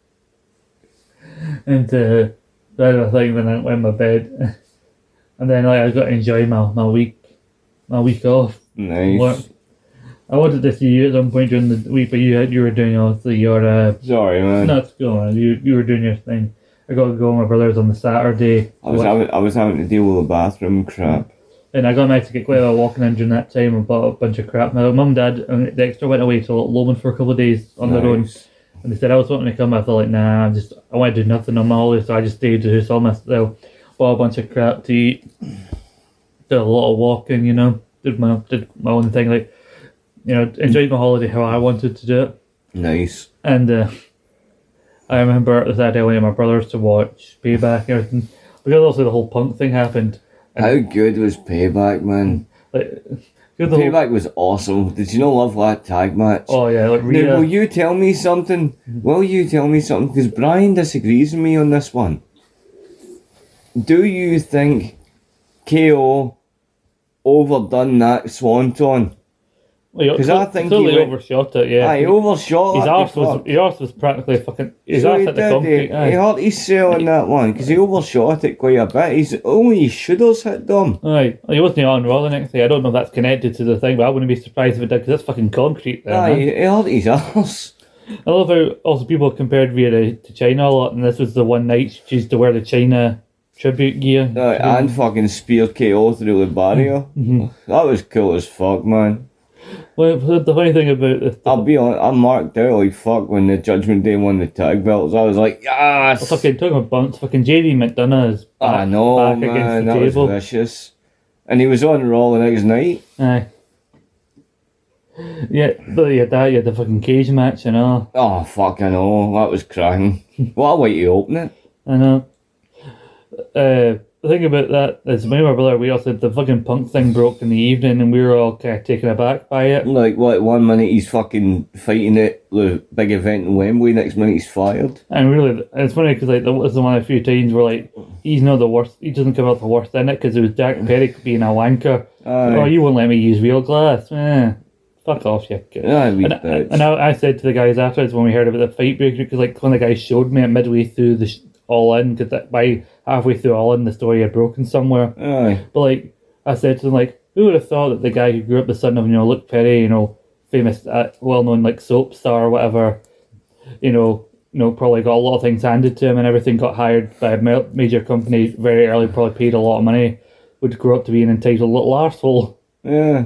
And uh, that was like when I went in my bed, and then like I got to enjoy my, my week, my week off. Nice. Work. I wanted to see you at some point during the week, but you had, you were doing obviously your. Uh, Sorry, man. No, it's go on. You you were doing your thing. I got to go with my brothers on the Saturday. I was having I was having to deal with the bathroom crap. And I got managed to get quite a lot walking in during that time and bought a bunch of crap. My mum, dad, and Dexter went away to Lomond for a couple of days on Nice. their own. And they said I was wanting to come. I thought like, nah, I just I want to do nothing on my holiday, so I just stayed to do all myself. Bought a bunch of crap to eat. Did a lot of walking, you know. Did my did my own thing, like, you know, enjoyed my holiday how I wanted to do it. Nice. And uh, I remember the Saturday I went with my brothers to watch Payback and everything, because also the whole punk thing happened. And How good was Payback, man? like, the whole, Payback was awesome. Did you not love that tag match? oh yeah, like Now, Rhea. will you tell me something? Will you tell me something? Because Brian disagrees with me on this one. Do you think K O overdone that swanton? Because I think he totally went- overshot it. Yeah, Aye, he overshot his it. arse the was fuck. his arse was practically fucking his So arse he hit the did. He, concrete. he Aye. hurt himself on that one because he overshot it quite a bit. He's only his shoulders hit them. Aye, he wasn't on Raw the next day. I don't know if that's connected to the thing, but I wouldn't be surprised if it did because that's fucking concrete there. Aye, Man. he hurt his arse. I love how also people compared Rhea to, to China a lot, and this was the one night she used to wear the China tribute gear. Aye, and fucking speared K O through the barrier. Mm-hmm. That was cool as fuck, man. Well, the funny thing about this, I'll be honest, I marked out like fuck when the Judgment Day won the tag belts. I was like, yes! fucking talking about bumps, fucking J D McDonough is back, I know, back man, against the that table. was vicious. And he was on Raw the next night. Aye. Yeah, but you had that, you had the fucking cage match and all. Oh, fuck, I know. That was cracking. What a way to open it. I know. Uh, the thing about that is, me and my brother, we also the fucking punk thing broke in the evening, and we were all kind of taken aback by it. Like, what, one minute he's fucking fighting at the big event in Wembley, next minute he's fired. And really, it's funny because like, that was the one of the few times where like he's not the worst. He doesn't come out the worst in it because it was Jack Perry being a wanker. Aye. Oh, you won't let me use real glass. Eh, fuck off, you. Aye, wee And, bitch. and I, I said to the guys afterwards when we heard about the fight breaking, because like one of the guys showed me it midway through the sh- All In, because by halfway through All In the story had broken somewhere. Aye. But like I said to them, like, who would have thought that the guy who grew up the son of, you know, Luke Perry, you know, famous, uh, well-known like soap star or whatever, you know, you know, probably got a lot of things handed to him and everything, got hired by a ma- major company very early, probably paid a lot of money, would grow up to be an entitled little arsehole. Yeah.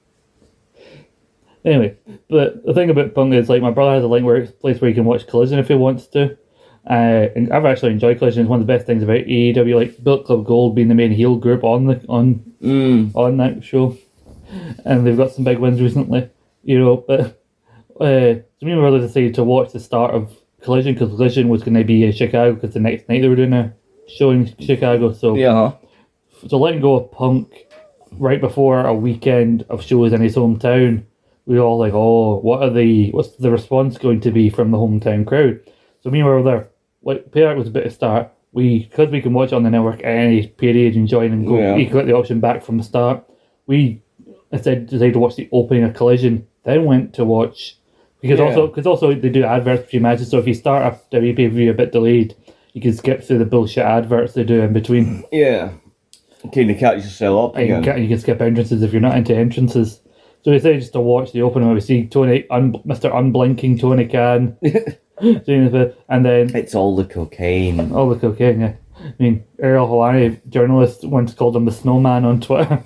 Anyway, but the thing about Punk is, like, my brother has a link where it's a place where you can watch Collision if he wants to. Uh, and I've actually enjoyed Collision. It's one of the best things about A E W, like Bullet Club Gold being the main heel group on the on Mm. on that show. and they've got some big wins recently. You know, but uh, so me and my brother decided to watch the start of Collision because Collision was going to be in Chicago because the next night they were doing a show in Chicago. So Yeah. so letting go of Punk right before a weekend of shows in his hometown, we were all like, oh, what are the what's the response going to be from the hometown crowd? So me and my brother, like, Payback was a bit of start. We because we can watch it on the network at any period and join and go. Yeah. You got the option back from the start. We instead decided to watch the opening of Collision. Then went to watch because Yeah. also because also they do adverts between matches. So if you start a W P V a bit delayed, you can skip through the bullshit adverts they do in between. Yeah. Kind of catch yourself up And you, again. can, you can skip entrances if you're not into entrances. So we decided just to watch the opening where we see Tony, un, Mister Unblinking Tony Khan, doing the- and then It's all the cocaine. all the cocaine. Yeah, I mean Ariel Helwani, journalist, once called him the Snowman on Twitter.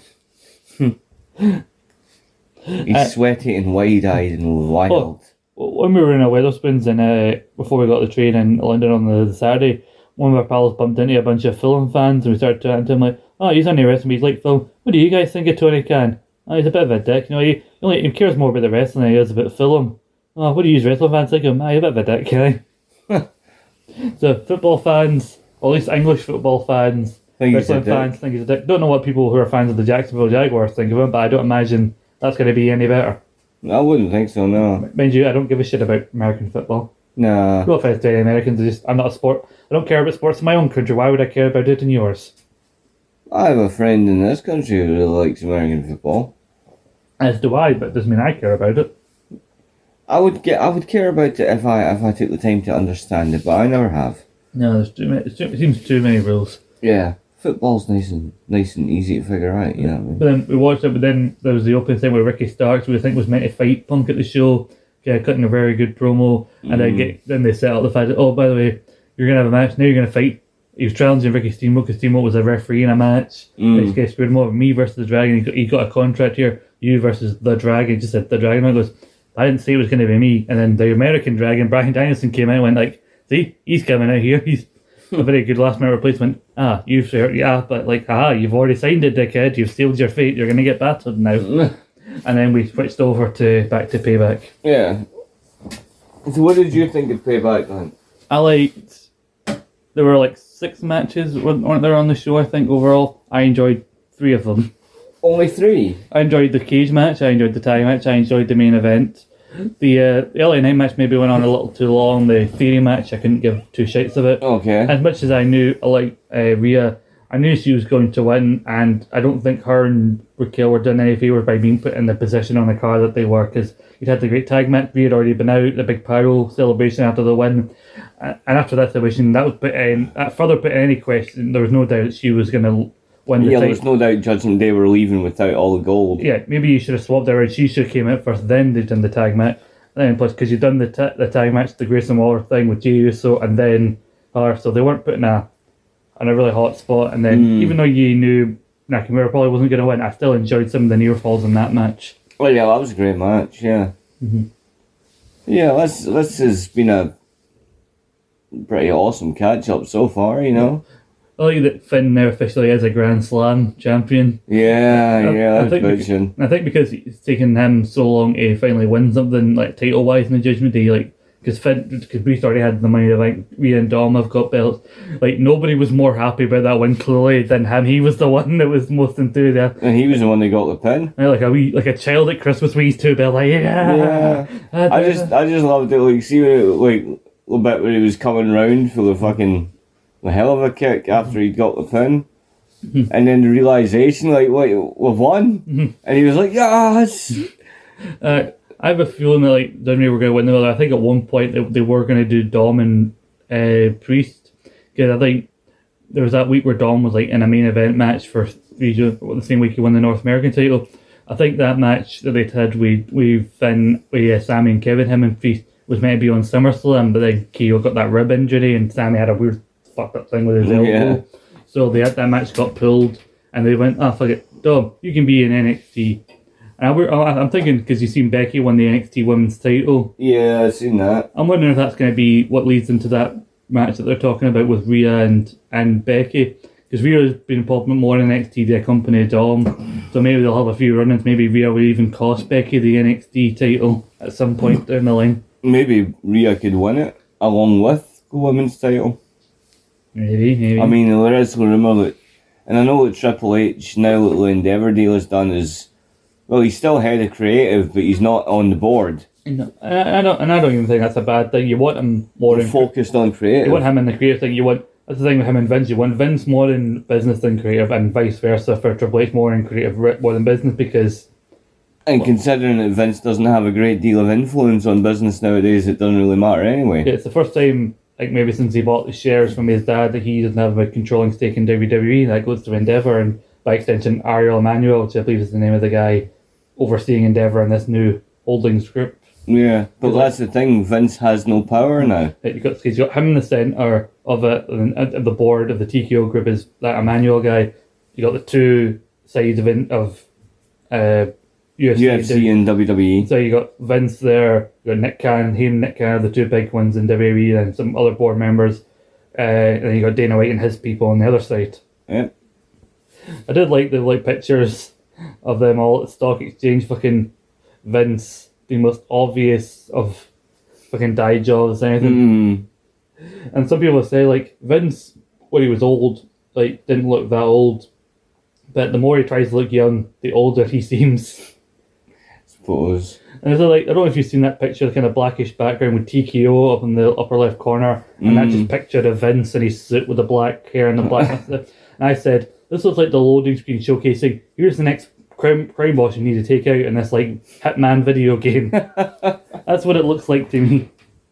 He's Uh, sweaty and wide-eyed and wild. When we were in our Weatherspoons and uh, before we got the train in London on the, the Saturday, one of our pals bumped into a bunch of Fulham fans and we started chatting to him like, oh, he's on the wrestling, he's like, Phil, what do you guys think of Tony Khan? Oh, he's a bit of a dick, you know, he, only, he cares more about the wrestling than he does about Fulham. Oh, what do you wrestling fans think of him? Ah, he's a bit of a dick, guy. So football fans, or at least English football fans, Think he's a wrestling dick. fans think he's a dick. Don't know what people who are fans of the Jacksonville Jaguars think of him, but I don't imagine that's going to be any better. I wouldn't think so, no. Mind you, I don't give a shit about American football. Nah. No offense to any Americans, I just I'm not a sport. I don't care about sports in my own country. Why would I care about it in yours? I have a friend in this country who really likes American football. As do I, but it doesn't mean I care about it. I would get. I would care about it if I if I took the time to understand it, but I never have. No, there's too many. It's too, it seems too many rules. Yeah, football's nice and nice and easy to figure out. You know what I mean? But then we watched it. But then there was the opening thing with Ricky Starks, who I think was meant to fight Punk at the show. Yeah, cutting a very good promo, and then get then they set up the fact that, oh, by the way, you're gonna have a match now. You're gonna fight. He was challenging Ricky Steamboat because Steamboat was a referee in a match. Mm. This guy screwed him over. Me versus the Dragon. He got, he got a contract here. You versus the Dragon. He just said the Dragon. I goes, I didn't say it was going to be me. And then the American Dragon, Brian Danielson, came out and went like, see, he's coming out here. He's a very good last minute replacement. Ah, you've yeah, but like, ah, you've already signed it, dickhead. You've sealed your fate. You're going to get battered now. And then we switched over to back to Payback. Yeah. So what did you think of Payback then? I liked. There were like six matches, weren't weren't there, on the show? I think overall, I enjoyed three of them. Only three. I enjoyed the cage match. I enjoyed the tag match. I enjoyed the main event. The, uh, the L A Knight match maybe went on a little too long. The Theory match, I couldn't give two shits of it. Okay. As much as I knew, like uh, Rhea, I knew she was going to win, and I don't think her and Raquel were done any favours by being put in the position on the card that they were, because you'd had the great tag match. Rhea had already been out, the big pyro celebration after the win, uh, and after that celebration, that was put in. That further put in any question. There was no doubt she was going to win the Yeah, title. there's no doubt Judgment Day were leaving without all the gold. Yeah, maybe you should have swapped her and she should have came out first, then they'd done the tag match. And then plus, because you'd done the, ta- the tag match, the Grayson Waller thing with Jey Uso, and then her, so they weren't putting a in a really hot spot. And then, Mm. even though you knew Nakamura probably wasn't going to win, I still enjoyed some of the near falls in that match. Well, yeah, that was a great match, yeah. Mm-hmm. Yeah, this, this has been a pretty awesome catch-up so far, you know? I like that Finn now officially is a Grand Slam champion. Yeah, I- yeah, I that's think bitching. I think because it's taken him so long to finally win something like title wise in the Judgment Day, like because Finn, because Breeze already had the money, like Rhea and Dom have got belts. Like nobody was more happy about that win clearly than him. He was the one that was most enthusiastic. And he was the one that got the pin. Like a wee, like a child at Christmas with his two belts. Like yeah, Yeah. I just I just loved it, like, see when it, like, a little bit when he was coming round for the fucking, the hell of a kick after he'd got the pin. And then the realisation, like, wait, we've won? And he was like, yes! Uh, I have a feeling that like Dunray were going to win the other. I think at one point they, they were going to do Dom and uh, Priest, because I think there was that week where Dom was like in a main event match for region, the same week he won the North American title. I think that match that they had with with Finn, with uh, Sammy and Kevin, him and Priest, was meant to be on SummerSlam, but then Keo got that rib injury and Sammy had a weird fucked up thing with his elbow. Yeah. So they had that match got pulled, and they went, "Ah, oh, fuck it, Dom, you can be in N X T." And I, I'm thinking, because you've seen Becky won the N X T Women's title, Yeah, I've seen that. I'm wondering if that's going to be what leads into that match that they're talking about with Rhea and, and Becky. because Rhea's been popping up more in N X T, their company Dom, so maybe they'll have a few run-ins. Maybe Rhea will even cost Becky the N X T title at some point down the line. Maybe Rhea could win it along with the women's title. Maybe, maybe. I mean, there is a rumour that, and I know that Triple H, now that the Endeavour deal is done, is, well, he's still head of creative, but he's not on the board. No, I, I don't, and I don't even think that's a bad thing. You want him more in, Focused on creative. you want him in the creative thing. You want that's the thing with him and Vince. You want Vince more in business than creative, and vice versa for Triple H more in creative more than business, because. And considering that Vince doesn't have a great deal of influence on business nowadays, it doesn't really matter anyway. It's the first time, like maybe since he bought the shares from his dad, that he doesn't have a controlling stake in W W E. That goes to Endeavour, and by extension, Ariel Emanuel, which I believe is the name of the guy overseeing Endeavour in this new holdings group. Yeah, but that's the thing. Vince has no power now. You got, he's got him in the centre of it, and at the board of the T K O group is that Emmanuel guy. You got the two sides of in, of uh, U F C, U F C and W W E. So you got Vince there, you got Nick Khan, he and Nick Khan are the two big ones in W W E, and some other board members, uh, and then you got Dana White and his people on the other side. Yeah. I did like the like pictures of them all at the stock exchange. Fucking Vince, the most obvious of fucking dye jobs and anything. Mm. And some people say like Vince, when he was old, like didn't look that old, but the more he tries to look young, the older he seems. Suppose. And it's like, I don't know if you've seen that picture, the kind of blackish background with T K O up in the upper left corner, and Mm. that just picture of Vince in his suit with the black hair and the black. And I said, this looks like the loading screen showcasing, here's the next crime, crime boss you need to take out in this like Hitman video game. That's what it looks like to me.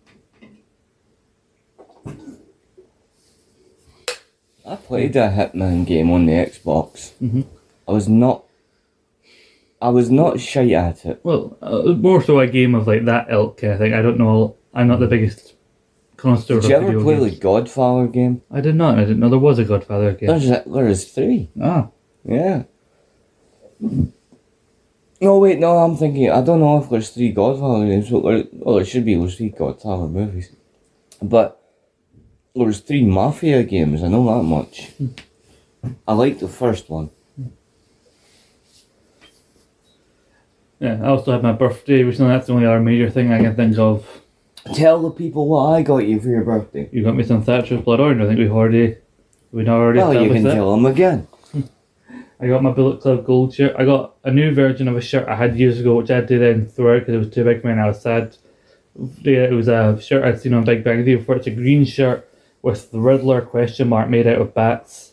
I played a Hitman game on the Xbox. Mm-hmm. I was not. I was not shy at it. Well, uh, more so a game of like that ilk, I think. I don't know. I'm not the biggest connoisseur of Did you ever video play games. the Godfather game? I did not. I didn't know there was a Godfather game. There's a, there is three. Ah. Yeah. No, wait, no, I'm thinking, I don't know if there's three Godfather games, but there, well, there should be, there's three Godfather movies. But there's three Mafia games, I know that much. I like the first one. Yeah, I also had my birthday recently. That's the only other major thing I can think of. Tell the people what I got you for your birthday. You got me some Thatcher's Blood Orange. I think we've already, we've already Well, you established can that. tell them again. I got my Bullet Club Gold shirt. I got a new version of a shirt I had years ago, which I had to then throw out because it was too big for me and I was sad. Yeah, it was a shirt I'd seen on Big Bang Theory before. It's a green shirt with the Riddler question mark made out of bats.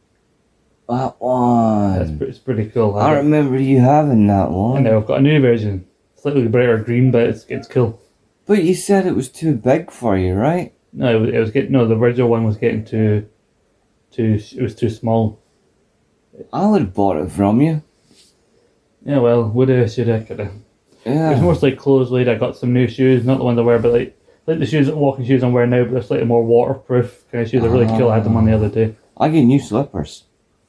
That one. That's pretty, it's pretty cool. I remember you having that one. And now I've got a new version. Slightly brighter green, but it's it's cool. But you said it was too big for you, right? No, it was, it was getting no. The original one was getting too, too. It was too small. I would have bought it from you. Yeah, well, woulda, shoulda, coulda. It was Yeah. mostly clothes laid. I got some new shoes, not the ones I wear, but like like the shoes, walking shoes I'm wearing now, but they're slightly more waterproof kind of shoes. They're really cool. I had them on the other day. I get new slippers.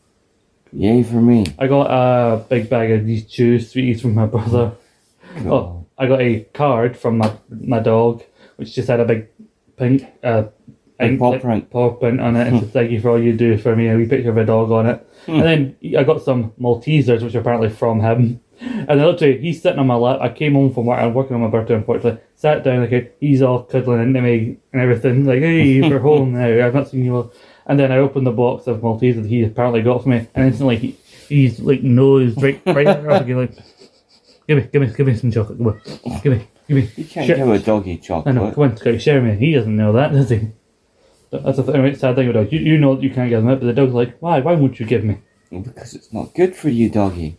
Yay for me. I got a big bag of these shoes, sweeties from my brother. Cool. Oh, I got a card from my my dog, which just had a big pink uh, Big ink- paw like, print. paw print on it. And said, thank you for all you do for me. And a wee picture of a dog on it. And then I got some Maltesers, which are apparently from him. And literally, he's sitting on my lap. I came home from work. I'm working on my birthday, unfortunately. Sat down, like he's all cuddling into me and everything. Like, hey, we're home now. I've not seen you all. And then I opened the box of Maltesers that he apparently got for me, and instantly he, he's like nosed right, right up again, like, give me, give me, give me some chocolate. Come on, give me, give me. You can't Share- give a doggy I chocolate. know. Come on, Scotty, share me. He doesn't know that, does he? That's the th- sad thing with dogs. You, you know that you can't give them it, but the dog's like, why? Why won't you give me? Because it's not good for you, doggy.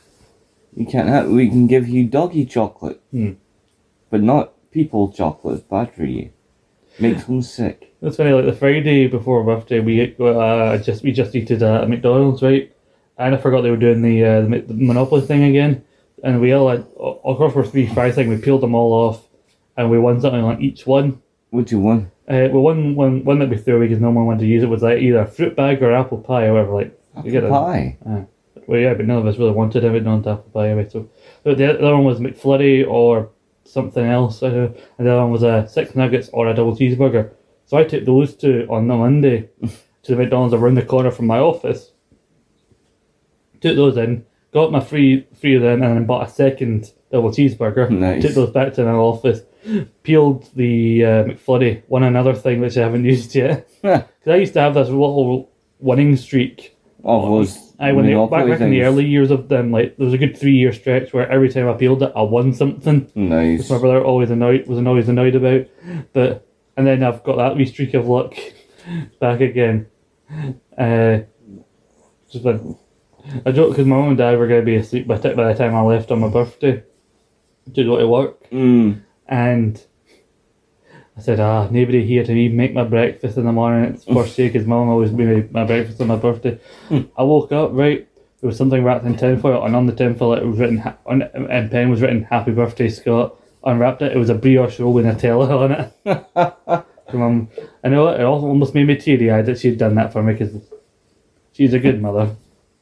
You can't have. We can give you doggy chocolate, Hmm. but not people chocolate. It's bad for you. Makes them sick. That's funny. Like the Friday before my birthday, we uh, just we just eated uh, at McDonald's, right? And I forgot they were doing the, uh, the the Monopoly thing again, and we all had all for three fries thing. We peeled them all off, and we won something on each one. What do you want? Uh, well, one one one that we threw away because no one wanted to use it was like either a fruit bag or apple pie, or whatever. Like Apple you get a- pie. Uh, well, yeah, but none of us really wanted it. We didn't want apple pie anyway. So, but the other one was McFlurry or something else. I don't know. And the other one was a six nuggets or a double cheeseburger. So I took those two on the Monday, to the McDonald's around the corner from my office. Took those in, got my three three of them, and then bought a second double cheeseburger. Nice. Took those back to my office. Peeled the uh, McFlurry. Won another thing which I haven't used yet. Because I used to have this little winning streak. Of those I when they, back, Monopoly back in the things. early years of them, like there was a good three year stretch where every time I peeled it, I won something. Nice. Which my brother always annoyed was always annoyed about. But and then I've got that wee streak of luck back again. Uh, just been, I joke because my mum and dad were going to be asleep by, t- by the time I left on my birthday to go to work, Mm. and I said, ah, nobody here to even make my breakfast in the morning. It's first day because mum always made my breakfast on my birthday. I woke up, right, there was something wrapped in tinfoil, and on the tinfoil it was written, ha- on in pen was written, "Happy Birthday, Scott." Unwrapped it, it was a brioche roll with Nutella on it. So mum, I know it almost made me teary-eyed that she'd done that for me because she's a good mother.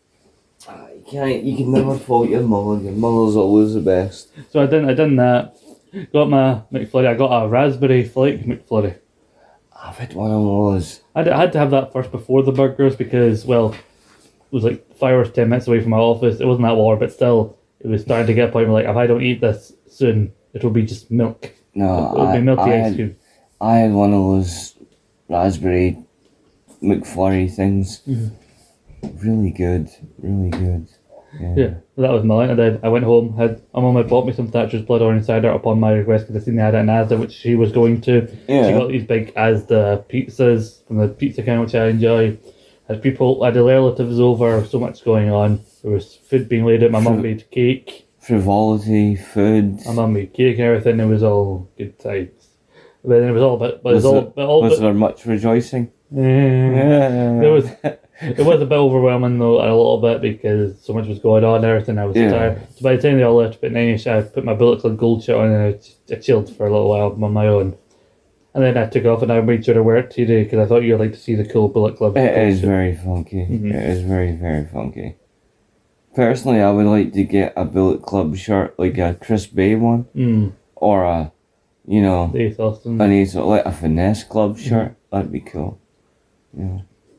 Ah, You can't. You can never fault your mother. Your mother's always the best. So I done, I done that. Got my McFlurry. I got a raspberry flake McFlurry. I've had one of those. I had, I had to have that first before the burgers because, well, it was like five or ten minutes away from my office. It wasn't that warm, but still, it was starting to get a point where, like, if I don't eat this soon, it'll be just milk. No, It'll I, be milky I, ice had, cream. I had one of those raspberry McFlurry things. Mm-hmm. Really good. Really good. Yeah. Yeah, that was my line. I did. I went home, had my mum had bought me some Thatcher's Blood Orange cider upon my request because I seen they had it in Asda, which she was going to. Yeah. She got these big Asda pizzas from the pizza kind, which I enjoy. Had people, had the relatives over, so much going on. There was food being laid out. My mum made cake. Frivolity, food. My mum made cake and everything. It was all good times. But then it was all bit. But it was, Was all. there- But all Was bit, there much rejoicing? yeah. Yeah. There was. It was a bit overwhelming though, a little bit because so much was going on and everything. I was Yeah. tired. So by the time they all left, about nine-ish, I put my Bullet Club Gold shirt on and I, I chilled for a little while on my own. And then I took off and I made sure to wear it today because I thought you'd like to see the cool Bullet Club. It Gold is shirt. very funky. Mhm. It is very, very funky. Personally, I would like to get a Bullet Club shirt, like a Chris Bay one, Mm, or a, you know, the Ace Austin. an Ace, like a Finesse Club shirt. That'd be cool. Yeah.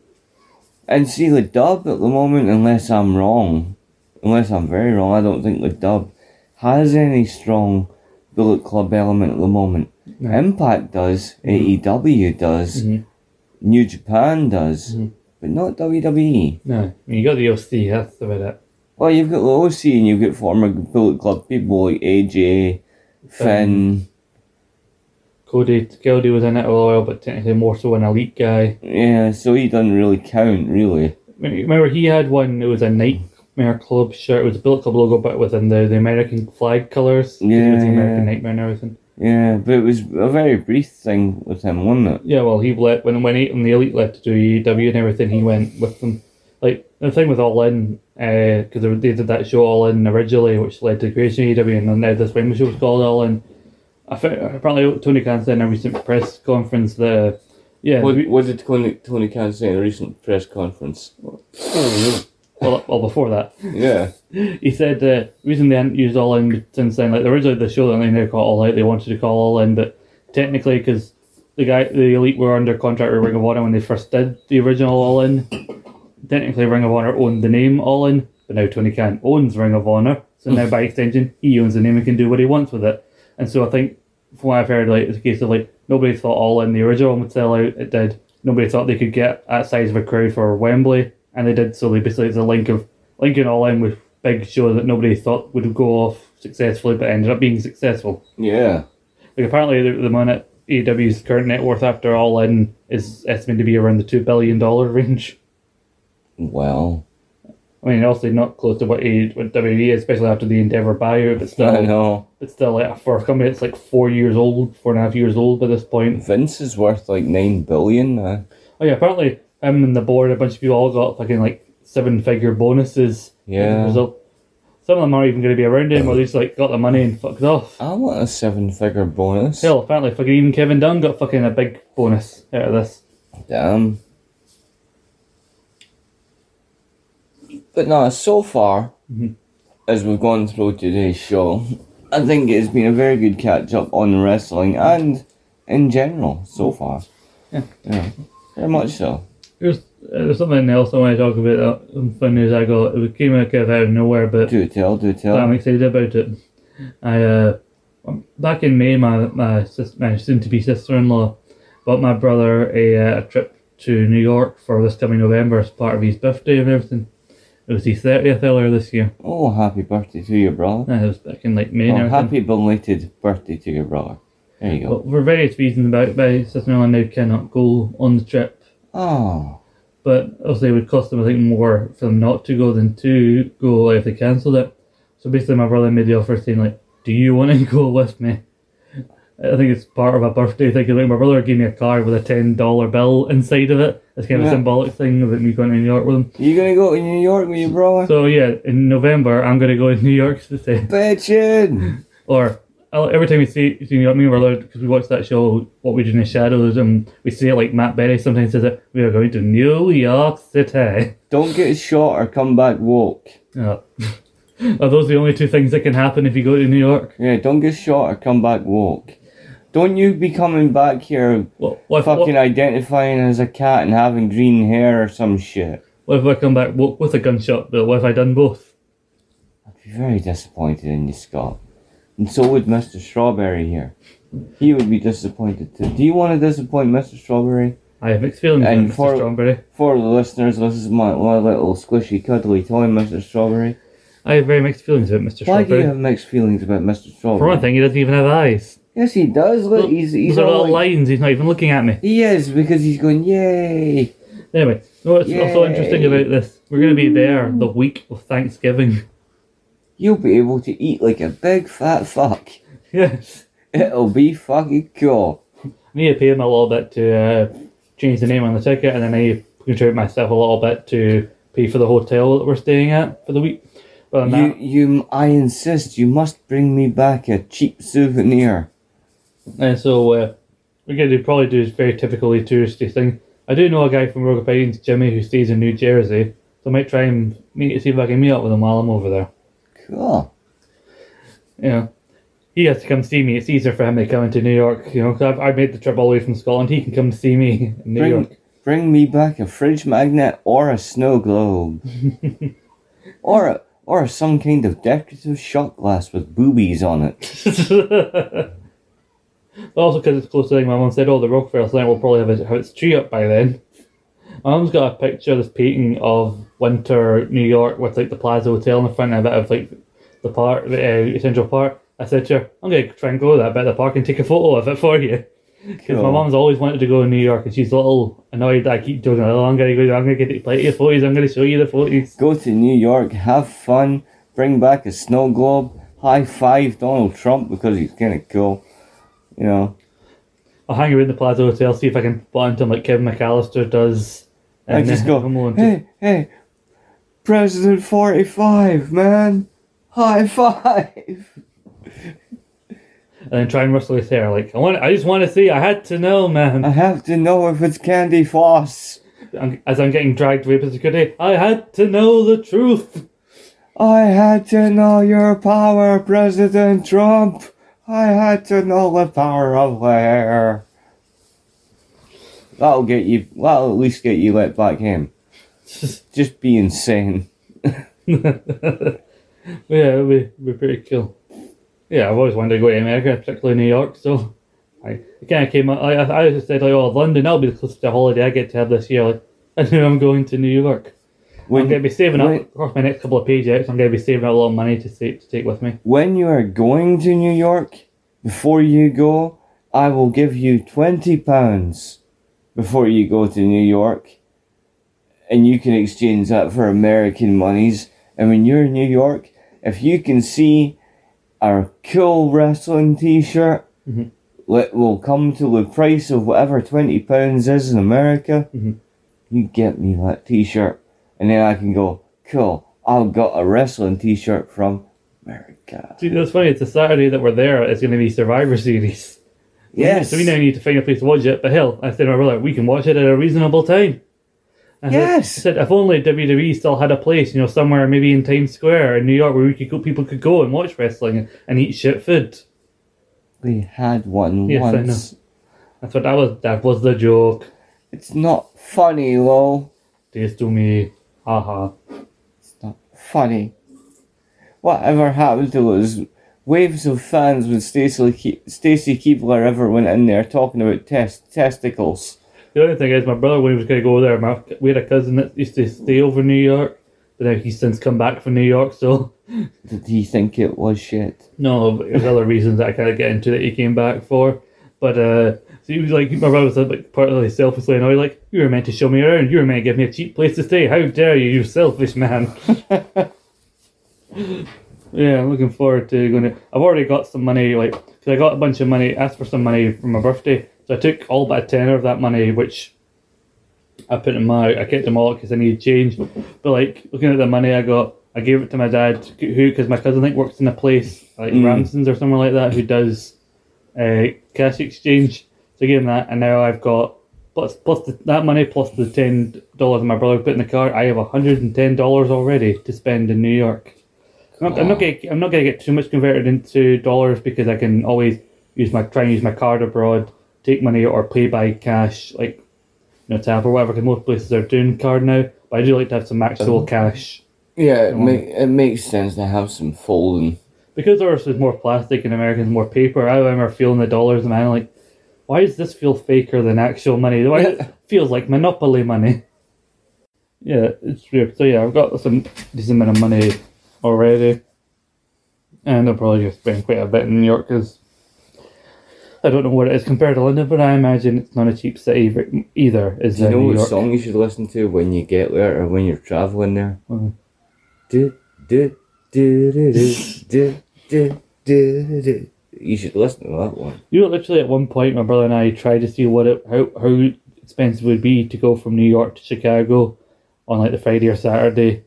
And see, the dub at the moment, unless I'm wrong, unless I'm very wrong, I don't think the dub has any strong Bullet Club element at the moment. No. Impact does, A E W does, Mhm. New Japan does, Mhm. but not W W E. No, I mean, you got the O C, that's about it. Well, you've got the O C and you've got former Bullet Club people like A J, Finn, Cody Cody was in it a while, but technically more so an elite guy. yeah, so he doesn't really count, really. Remember, he had one, it was a Nightmare Club shirt. It was a Bullet Club logo, but within the, the American flag colours. 'cause it Yeah, was the American yeah. Nightmare and everything. Yeah, but it was a very brief thing with him, wasn't it? Yeah, well, he let when when, he, when the Elite left to do A E W and everything, he went with them. Like the thing with All In, because they, they did that show All In originally, which led to the creation of A E W, and then now this Wembley show was called All In. I think apparently Tony Khan said in a recent press conference that yeah, What, we- what did Tony, Tony Khan say in a recent press conference? well, well before that. Yeah. He said the reason they hadn't used All In since then, like originally the show that they now call All Out, they wanted to call All In, but technically because the guy, the Elite were under contract with Ring of Honor when they first did the original All In. Technically, Ring of Honor owned the name All In, but now Tony Khan owns Ring of Honor, so now by extension he owns the name and can do what he wants with it. And so I think, from what I've heard, like it's a case of like nobody thought All In the original would sell out. It did. Nobody thought they could get that size of a crowd for Wembley, and they did. So they basically it's a link of linking All In with big show that nobody thought would go off successfully, but ended up being successful. Yeah. Like apparently the, the money A E W's current net worth after All In is estimated to be around the two billion dollar range. Well, I mean, obviously not close to what, A, what W W E is, especially after the Endeavour buyout, but I still, know. but still, like, for a company that's like four years old, four and a half years old by this point. Vince is worth like nine billion now. Oh yeah, apparently him and the board, a bunch of people all got fucking like seven-figure bonuses. Yeah. As a result. Some of them aren't even going to be around anymore. They just like got the money and fucked off. I want a seven figure bonus. Hell, apparently fucking even Kevin Dunn got fucking a big bonus out of this. Damn. But no, so far, Mhm. as we've gone through today's show, I think it's been a very good catch up on wrestling and in general so far. Yeah. Yeah, very much so. Here's there's something else I want to talk about. That fun news I got. It came out kind of out of nowhere, but Do tell, do tell. I'm excited about it. I uh, back in May, my my, sis, my soon-to-be sister-in-law bought my brother a, uh, a trip to New York for this coming November as part of his birthday and everything. It was his thirtieth earlier this year. Oh, happy birthday to your brother. Uh, it was back in like May. Oh, and happy belated birthday to your brother. There you go. But for various reasons, about my sister-in-law now cannot go on the trip. Oh. But obviously, it would cost them I think more for them not to go than to go if they cancelled it. So basically, my brother made the offer saying like, "Do you want to go with me?" I think it's part of a birthday thing. Like my brother gave me a card with a ten dollar bill inside of it. It's kind of Yeah. a symbolic thing about me going to New York with him. You gonna go to New York with your brother? So yeah, in November I'm going to go to New York to stay. Bitchin'! Or I'll- every time we see, see New York, me and my brother, because we watch that show, What We Do in the Shadows, and we say it like Matt Berry sometimes says it, we are going to New York City. Don't get shot or come back woke. Yeah. Are those the only two things that can happen if you go to New York? Yeah, don't get shot or come back woke. Don't you be coming back here What, what, if, fucking what, identifying as a cat and having green hair or some shit. what if I come back wo- with a gunshot, but what if I done both? I'd be very disappointed in you, Scott. And so would Mister Strawberry here. He would be disappointed too. Do you want to disappoint Mister Strawberry? I have mixed feelings And about for- Mister Strawberry. For the listeners, this is my, my little squishy cuddly toy, Mister Strawberry. I have very mixed feelings about Mister Why do Strawberry. you have mixed feelings about Mister Strawberry? For one thing, he doesn't even have eyes. Yes, he does. Look, he's he's Those are all little like, lines, he's not even looking at me. he is because he's going yay. Anyway, no, what's also Yay. interesting about this, we're going to be there the week of Thanksgiving. You'll be able to eat like a big fat fuck. Yes. It'll be fucking cool. I need to pay him a little bit to uh, change the name on the ticket, and then I contribute myself a little bit to pay for the hotel that we're staying at for the week. But You you I insist. You must bring me back a cheap souvenir. and so uh, we're going to probably do this very typically touristy thing. I do know a guy from Rogue Pines, Jimmy, who stays in New Jersey, so I might try and meet, see if I can meet up with him while I'm over there. Cool. You know, he has to come see me. It's easier for him to come into New York. You know, 'cause I've, I've made the trip all the way from Scotland. He can come see me in New Bring York. bring me back a fridge magnet or a snow globe, or a, or some kind of decorative shot glass with boobies on it. Also, because it's close to like my mum said, oh, the Rockefeller Center will probably have, it, have its tree up by then. My mum's got a picture of this painting of winter New York with like the Plaza Hotel in the front and a bit of like the park, the uh, Central Park. I said to her, I'm going to try and go to that bit of the park and take a photo of it for you. Because my Cool. mum's always wanted to go to New York and she's a little annoyed that I keep doing it. Oh, I'm going to go, I'm going to get plenty of photos, I'm going to show you the photos. Go to New York, have fun, bring back a snow globe, high five Donald Trump because he's kind of cool. You know, I'll hang around in the Plaza Hotel, see if I can butt into him like Kevin McAllister does. I And just then go, come on to- hey, hey, President forty-five, man, high five. And then try and rustle his hair. Like, I want, I just want to see, I had to know, man. I have to know if it's candy floss. I'm- As I'm getting dragged away by security, I had to know the truth. I had to know your power, President Trump. I had to know the power of hair. That'll get you, that'll at least get you let back in. Just be insane. Yeah, it'd be, it'd be pretty cool. Yeah, I've always wanted to go to America, particularly New York, so I it kind of came up. I, I I just said, like, oh, London, that'll be the closest to a holiday I get to have this year. Like, I knew I'm going to New York. When, I'm going to be saving when, up, of course, my next couple of paychecks, I'm going to be saving up a lot of money to, take to take with me. when you are going to New York, before you go, I will give you twenty pounds before you go to New York. And you can exchange that for American monies. And when you're in New York, if you can see a cool wrestling t-shirt Mhm. that will come to the price of whatever twenty pounds is in America, Mhm. you get me that t-shirt. And then I can go, cool, I've got a wrestling t-shirt from America. See, that's funny, it's a Saturday that we're there, it's going to be Survivor Series. Yes. So we now need to find a place to watch it, but hell, I said to my brother, we can watch it at a reasonable time. I said- Yes. I said, if only W W E still had a place, you know, somewhere maybe in Times Square in New York where we could go, people could go and watch wrestling and, and eat shit food. We had one Yes, I once. That's what that was. That was the joke. It's not funny, lol. Stays to me. Haha. It's not funny. Whatever happened to those waves of fans when Stacey Ke- Stacey Keebler ever went in there talking about test testicles? The only thing is, my brother, when he was going to go there, my, we had a cousin that used to stay over in New York, but now he's since come back from New York, so... Did he think it was shit? No, but there's other reasons that I kind of get into that he came back for. But, uh, so he was like, my brother was like, partly selfishly annoyed, like, you were meant to show me around, you were meant to give me a cheap place to stay, how dare you, you selfish man. Yeah, I'm looking forward to going to... I've already got some money, like, because I got a bunch of money, asked for some money for my birthday, so I took all but a tenner of that money, which I put in my... I kept them all because I needed change. But, like, looking at the money I got, I gave it to my dad, who, because my cousin, I think, works in a place, like mm. Ramsden's or somewhere like that, who does uh, cash exchange. So I gave him that, and now I've got, plus, plus the, that money, plus the ten dollars my brother put in the car, I have one hundred ten dollars already to spend in New York. I'm not, I'm not gonna. I'm not gonna get too much converted into dollars because I can always use my try and use my card abroad, take money or pay by cash, like you know tap or whatever. Because most places are doing card now, but I do like to have some actual um, cash. Yeah, it, make, it makes sense to have some folding. Because ours is more plastic and Americans more paper. I remember feeling the dollars and I'm like, why does this feel faker than actual money? Why does it feels like Monopoly money? Yeah, it's weird. So yeah, I've got some decent amount of money already, and I'll probably just spend quite a bit in New York because I don't know what it is compared to London, but I imagine it's not a cheap city either. Is Do you know New what York. Song you should listen to when you get there or when you're travelling there? Mm-hmm. Do, do, do, do, do, do, do, do. You should listen to that one. You know, literally at one point, my brother and I tried to see what it how how expensive it would be to go from New York to Chicago on like the Friday or Saturday.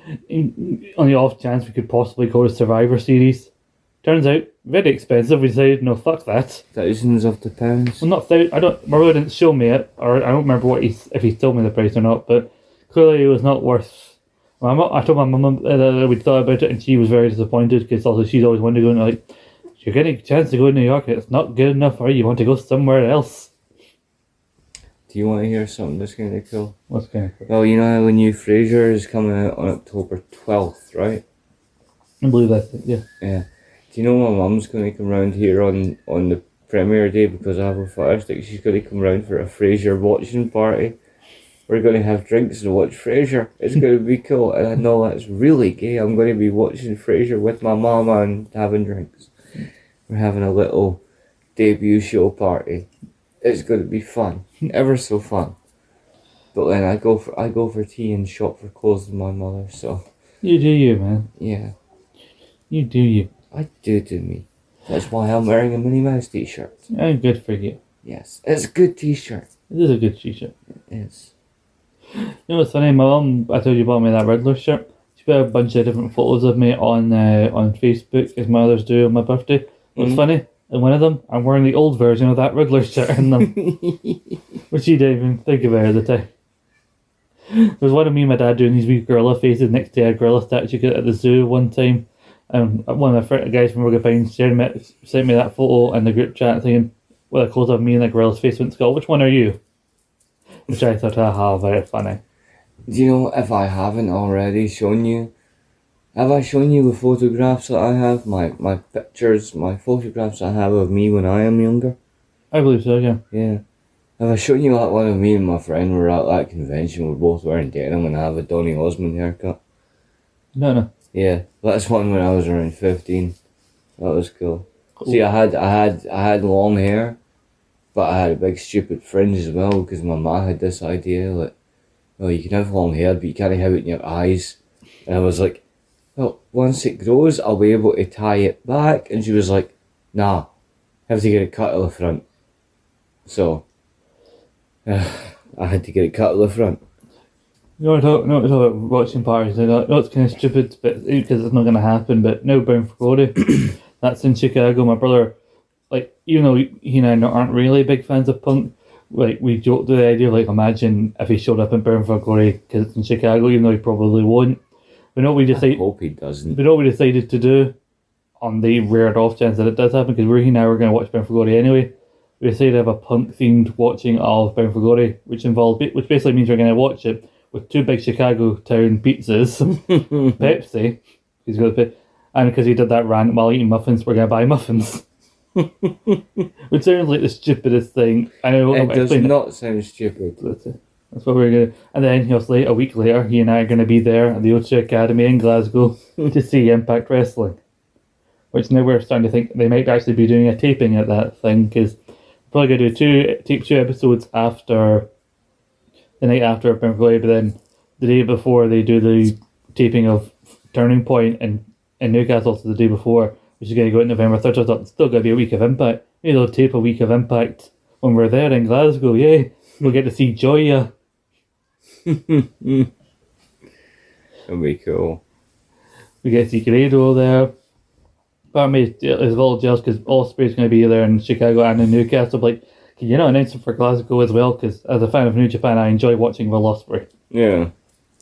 On the off chance we could possibly go to Survivor Series. Turns out, very expensive. We decided, no, fuck that. Thousands of the pounds. Well, not thou- I don't. My brother didn't show me it, or I don't remember what he if he told me the price or not. But clearly, it was not worth. My mom, I told my mum that we thought about it, and she was very disappointed because also she's always wanted to go. And like, you're getting a chance to go to New York. It's not good enough for you. You want to go somewhere else. Do you want to hear something that's kind of cool? What's kind of cool? Well, you know how the new Frasier is coming out on October twelfth, right? I believe that's it, yeah. Yeah. Do you know my mum's going to come round here on, on the premiere day because I have a fire stick? She's going to come round for a Frasier watching party. We're going to have drinks and watch Frasier. It's going to be cool. And I know that's really gay. I'm going to be watching Frasier with my mama and having drinks. We're having a little debut show party. It's going to be fun. Ever so fun. But then I go for I go for tea and shop for clothes with my mother, so... You do you, man. Yeah. You do you. I do do me. That's why I'm wearing a Minnie Mouse t-shirt. Oh, good for you. Yes. It's a good t-shirt. It is a good t-shirt. It is. You know what's funny? My mum, I told you about me that Riddler shirt. She put a bunch of different photos of me on uh, on Facebook, as my others do on my birthday. What's mm-hmm. funny? In one of them, I'm wearing the old version of that Riddler shirt in them. Which she didn't even think about at the time. There was one of me and my dad doing these wee gorilla faces next to a gorilla statue at the zoo one time. And one of the guys from Rugged Pines sent me that photo in the group chat saying, well, a close of me and the gorilla's face went skull. Which one are you? Which I thought, aha, very funny. Do you know, if I haven't already shown you, have I shown you the photographs that I have? My my pictures, my photographs I have of me when I am younger? I believe so, yeah. Yeah. Have I shown you that one of me and my friend were at that convention, we're both wearing denim and I have a Donny Osmond haircut? No, no. Yeah, that's one when I was around fifteen. That was cool. cool. See, I had, I had, I had long hair, but I had a big stupid fringe as well because my ma had this idea like, well, you can have long hair, but you can't have it in your eyes. And I was like, well, once it grows, I'll be able to tie it back. And she was like, nah, have to get it cut at the front. So, uh, I had to get it cut at the front. You know, talk, no, talk about watching parties. I know it's kind of stupid, but because it's not going to happen. But now Bound for Glory, that's in Chicago. My brother, like, even though he and I aren't really big fans of punk, like we joked the idea, like, imagine if he showed up in Bound for Glory because it's in Chicago, even though he probably won't. But know what we decided. I hope he doesn't. But know what we decided to do, on the rare off chance that it does happen, because we're here now, we're going to watch Bound for Glory anyway. We decided to have a punk themed watching of Bound for Glory, which involved, which basically means we're going to watch it with two big Chicago town pizzas, Pepsi. He's got to pay, and because he did that rant while eating muffins, we're gonna buy muffins. Which sounds like the stupidest thing. I know. It does explain not sound stupid. That's it. That's what we're gonna. And then obviously a week later, he and I are gonna be there at the Ocho Academy in Glasgow to see Impact Wrestling. Which now we're starting to think they might actually be doing a taping at that thing, because we're probably gonna do two tape two episodes after the night after Pimple, but then the day before they do the taping of Turning Point in in Newcastle, so the day before, which is going to go out November third. So I thought it's still going to be a week of Impact. Maybe they'll tape a week of Impact when we're there in Glasgow. Yay! We'll get to see Joya. That'd be cool. We get to see Grado there. Part of me is a little jealous because Ospreay's going to be there in Chicago and in Newcastle. But like, can you not announce it for Glasgow as well? Because as a fan of New Japan, I enjoy watching Will Ospreay. Yeah.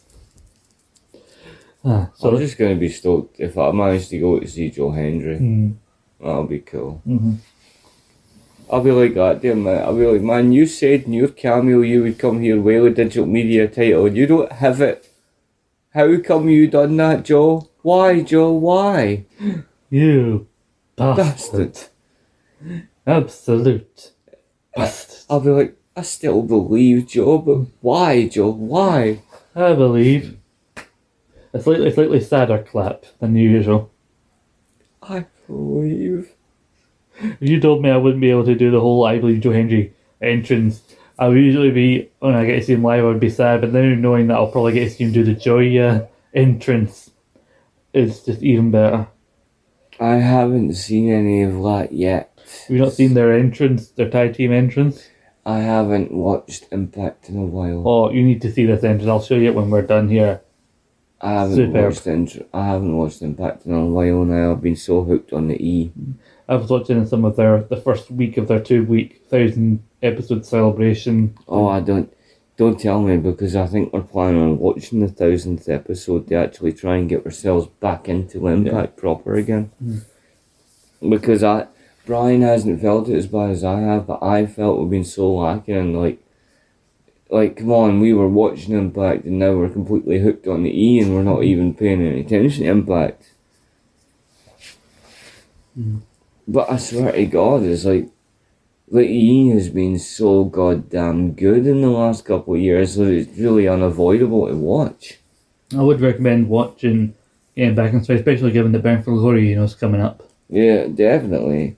Ah, so I'm just going to be stoked if I manage to go to see Joe Hendry. Mm. That'll be cool. Mm-hmm. I'll be like that, dear man. I'll be like, man, you said in your cameo you would come here with a digital media title and you don't have it. How come you done that, Joe? Why, Joe? Why? You Bastard. bastard. Absolute bastard. I'll be like, I still believe, Joe, but why, Joe? Why? I believe. A slightly, slightly sadder clap than usual. I believe. If you told me I wouldn't be able to do the whole I Believe Joe Hendry entrance, I would usually be, when I get to see him live, I would be sad, but now knowing that I'll probably get to see him do the Joya entrance is just even better. I haven't seen any of that yet. Have you not seen their entrance, their tag team entrance? I haven't watched Impact in a while. Oh, you need to see this entrance. I'll show you it when we're done here. I haven't Superb. watched Int- I haven't watched Impact in a while now. I've been so hooked on the E. I was watching some of their, the first week of their two week, thousand episode celebration. Oh, I don't, don't tell me, because I think we're planning on watching the thousandth episode to actually try and get ourselves back into Impact Yeah. proper again. Mm. Because I, Brian hasn't felt it as bad as I have, but I felt we've been so lacking, and like, like come on, we were watching Impact and now we're completely hooked on the E and we're not even paying any attention to Impact. Mm. But I swear to God, it's like, the E has been so goddamn good in the last couple of years that it's really unavoidable to watch. I would recommend watching getting back in space, especially given that Bound for Glory, you know, is coming up. Yeah, definitely.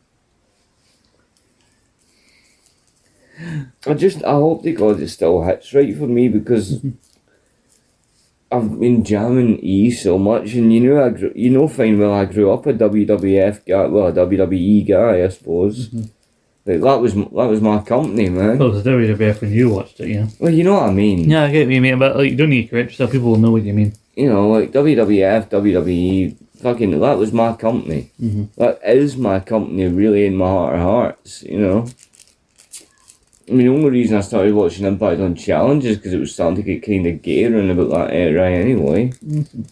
I just, I hope to God it still hits right for me, because I've been jamming E so much, and you know, I grew, you know fine well I grew up a W W F guy, well a W W E guy I suppose. Mm-hmm. Like, that was, that was my company, man. Well, it was W W F when you watched it, you know. Well, you know what I mean. Yeah, I get what you mean, but like, you don't need to correct yourself, people will know what you mean. You know, like W W F, W W E, fucking, that was my company. Mm-hmm. That is my company, really, in my heart of hearts, you know. I mean, the only reason I started watching Impact on Challenge is because it was starting to get kind of gay around about that era anyway. Mm-hmm.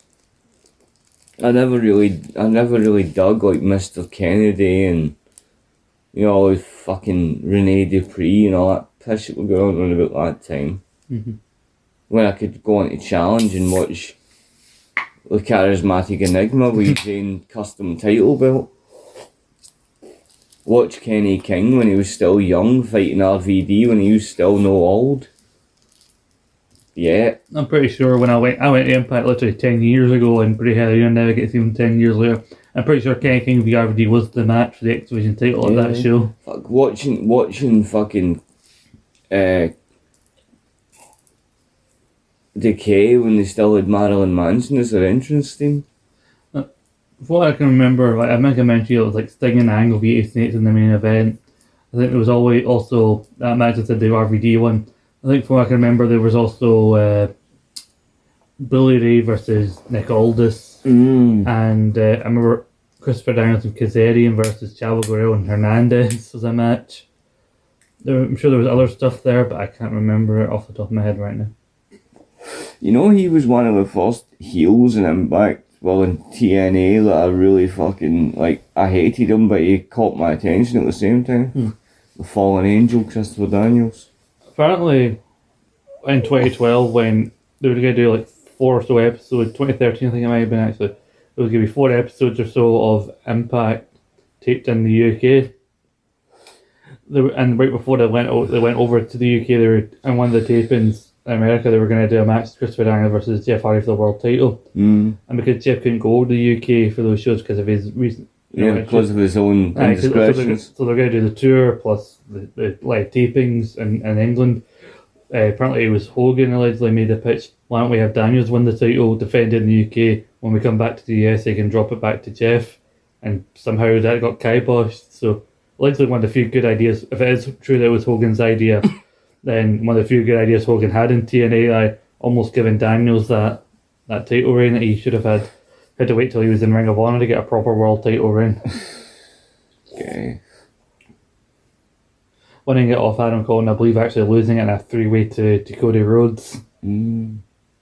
I never really, I never really dug like Mister Kennedy and, you know, all this fucking Rene Dupree and all that piss that were going on about that time. Mm-hmm. When I could go on to Challenge and watch the Charismatic Enigma with his own custom title belt. Watch Kenny King when he was still young fighting R V D when he was still no old. Yeah. I'm pretty sure when I went, I went to Impact literally ten years ago, and pretty hell, you never get to see him ten years later. I'm pretty sure Kenny King v R V D was the match for the X Division title of that Yeah. show. Fuck, watching, watching fucking uh, Decay when they still had Marilyn Manson as their entrance theme. From what I can remember, like, I think I mentioned it was like Sting and Angle v eighty Snakes in the main event. I think there was always also that match that said the R V D one. I think from what I can remember, there was also uh, Billy Ray versus Nick Aldis, Mm. and uh, I remember Christopher Daniels and Kazarian versus Chavo Guerrero and Hernandez was a match. There, I'm sure there was other stuff there, but I can't remember it off the top of my head right now. You know, he was one of the first heels in Impact, well, in T N A, that I really fucking, like, I hated him, but he caught my attention at the same time. Hmm. The Fallen Angel, Christopher Daniels. Apparently, in twenty twelve when they were going to do like four or so episodes. twenty thirteen, I think it might have been actually. There was going to be four episodes or so of Impact taped in the U K. They were, and right before they went o- they went over to the U K, they were in one of the tapings in America. They were going to do a match, Christopher Daniels versus Jeff Hardy for the world title. Mm. And because Jeff couldn't go over to the U K for those shows because of his recent, you Yeah, know, because of his own Aye, so, so, they're, indiscretions. so they're going to do the tour plus the, the live tapings in, in England. Uh, apparently, it was Hogan allegedly made a pitch. Why don't we have Daniels win the title, defend it in the U K? When we come back to the U S, they can drop it back to Jeff. And somehow that got kiboshed. So, allegedly, one of the few good ideas, if it is true that it was Hogan's idea, then one of the few good ideas Hogan had in T N A, I almost giving Daniels that, that title reign that he should have had. Had to wait till he was in Ring of Honor to get a proper world title reign. Okay. Winning it off Adam Cole and I believe actually losing it in a three-way to, to Cody Rhodes. Mm.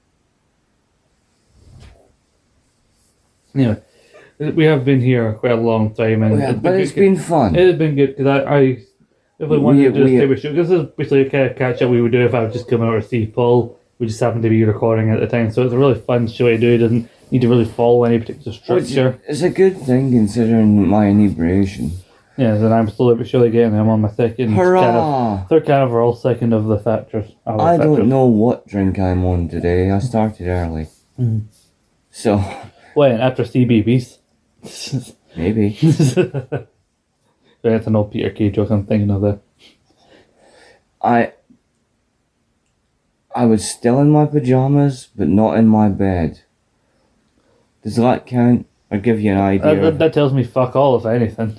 Anyway, we have been here quite a long time, and Oh, yeah, it's but been it's good- been fun. It has been good because I, I if we wanted to do we- this type of show, this is basically a kind of catch up we would do if I was just coming out with Steve Paul. We just happened to be recording at the time, so it's a really fun show to do. It doesn't need to really follow any particular Which structure. is a good thing considering my inebriation. Yeah, then I'm slowly but surely getting them on my second kind Hurrah! of third kind of overall, second of the factors. of the I factors. don't know what drink I'm on today. I started early. Mhm. So, When after C B Bs. maybe. That's an old Peter Kay joke I'm thinking of there. I I was still in my pajamas, but not in my bed. Does that count? I'll give you an idea. That, that, that tells me fuck all, if anything.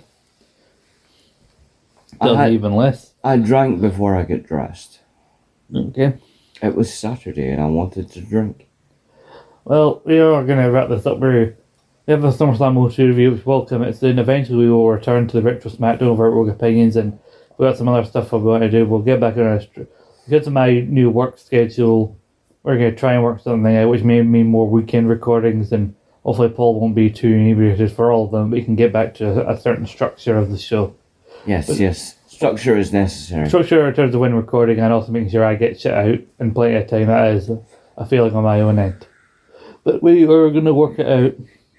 Tells I had- me even less. I drank before I got dressed. Okay. It was Saturday and I wanted to drink. Well, we are going to wrap this up. We're, we have a SummerSlam O two review, which will come out soon. Eventually, we will return to the Retro SmackDown of our Rogue Opinions, and we've got some other stuff we're going to do. We'll get back on our. Because of my new work schedule, we're going to try and work something out, which may mean more weekend recordings, and hopefully Paul won't be too inebriated for all of them. We can get back to a, a certain structure of the show. Yes, yes. Structure is necessary. Structure in terms of when recording, and also making sure I get shit out in plenty of time. That is a feeling on my own end. But we are going to work it out.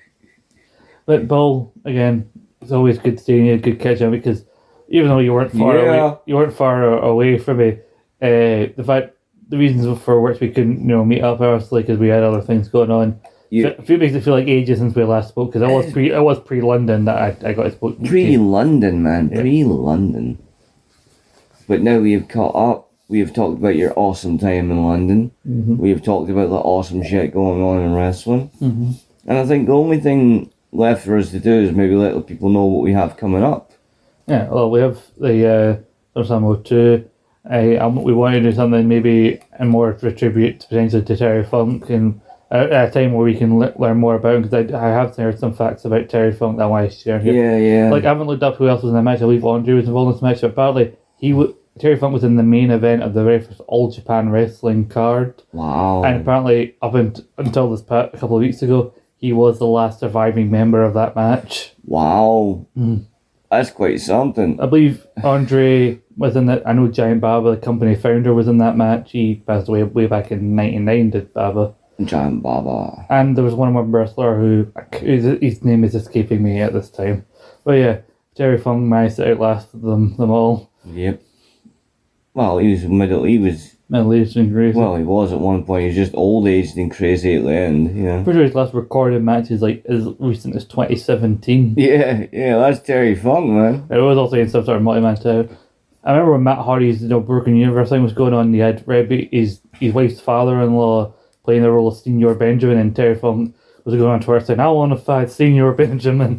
But Paul, again, it's always good seeing you, good catch up, because even though you weren't far Yeah. away, you weren't far away from me. Uh, the fact, the reasons for which we couldn't, you know, meet up obviously because we had other things going on. You- It it makes it feel like ages since we last spoke because I was pre, I was pre London that I, I got to spoke. Pre-London, man. Yeah. Pre-London. But now we have caught up. We have talked about your awesome time in London. Mhm. We have talked about the awesome shit going on in wrestling. Mm-hmm. And I think the only thing left for us to do is maybe let the people know what we have coming up. Yeah, well, we have the uh, SummerSlam O two. I, um, we want to do something maybe and more to attribute potentially to Terry Funk and at at a time where we can le- learn more about him because I, I have heard some facts about Terry Funk that I want to share here. Yeah, yeah. Like I haven't looked up who else was in the match. I believe Andre was involved in this match, but apparently he w- Terry Funk was in the main event of the very first All Japan Wrestling card, wow. and apparently up unt- until this pa- a couple of weeks ago, he was the last surviving member of that match. Wow. Mm. That's quite something. I believe Andre was in that. I know Giant Baba, the company founder, was in that match. He passed away way back in ninety-nine, did Baba. Giant Baba. And there was one more wrestler who, his, his name is escaping me at this time. But yeah, Terry Funk managed to outlast them, them all. Yep. Well, he was middle. He was. Middle aged and crazy. Well, he was at one point. He was just old aged and crazy at the end. Yeah. Pretty sure his last recorded match is like as recent as twenty seventeen. Yeah, yeah. That's Terry Funk, man. It was also in some sort of multi-man too. I remember when Matt Hardy's you know, Broken Universe thing was going on, he had Rebby, his, his wife's father-in-law playing the role of Senior Benjamin, and Terry Funk was going on Twitter saying, I want to fight Senior Benjamin.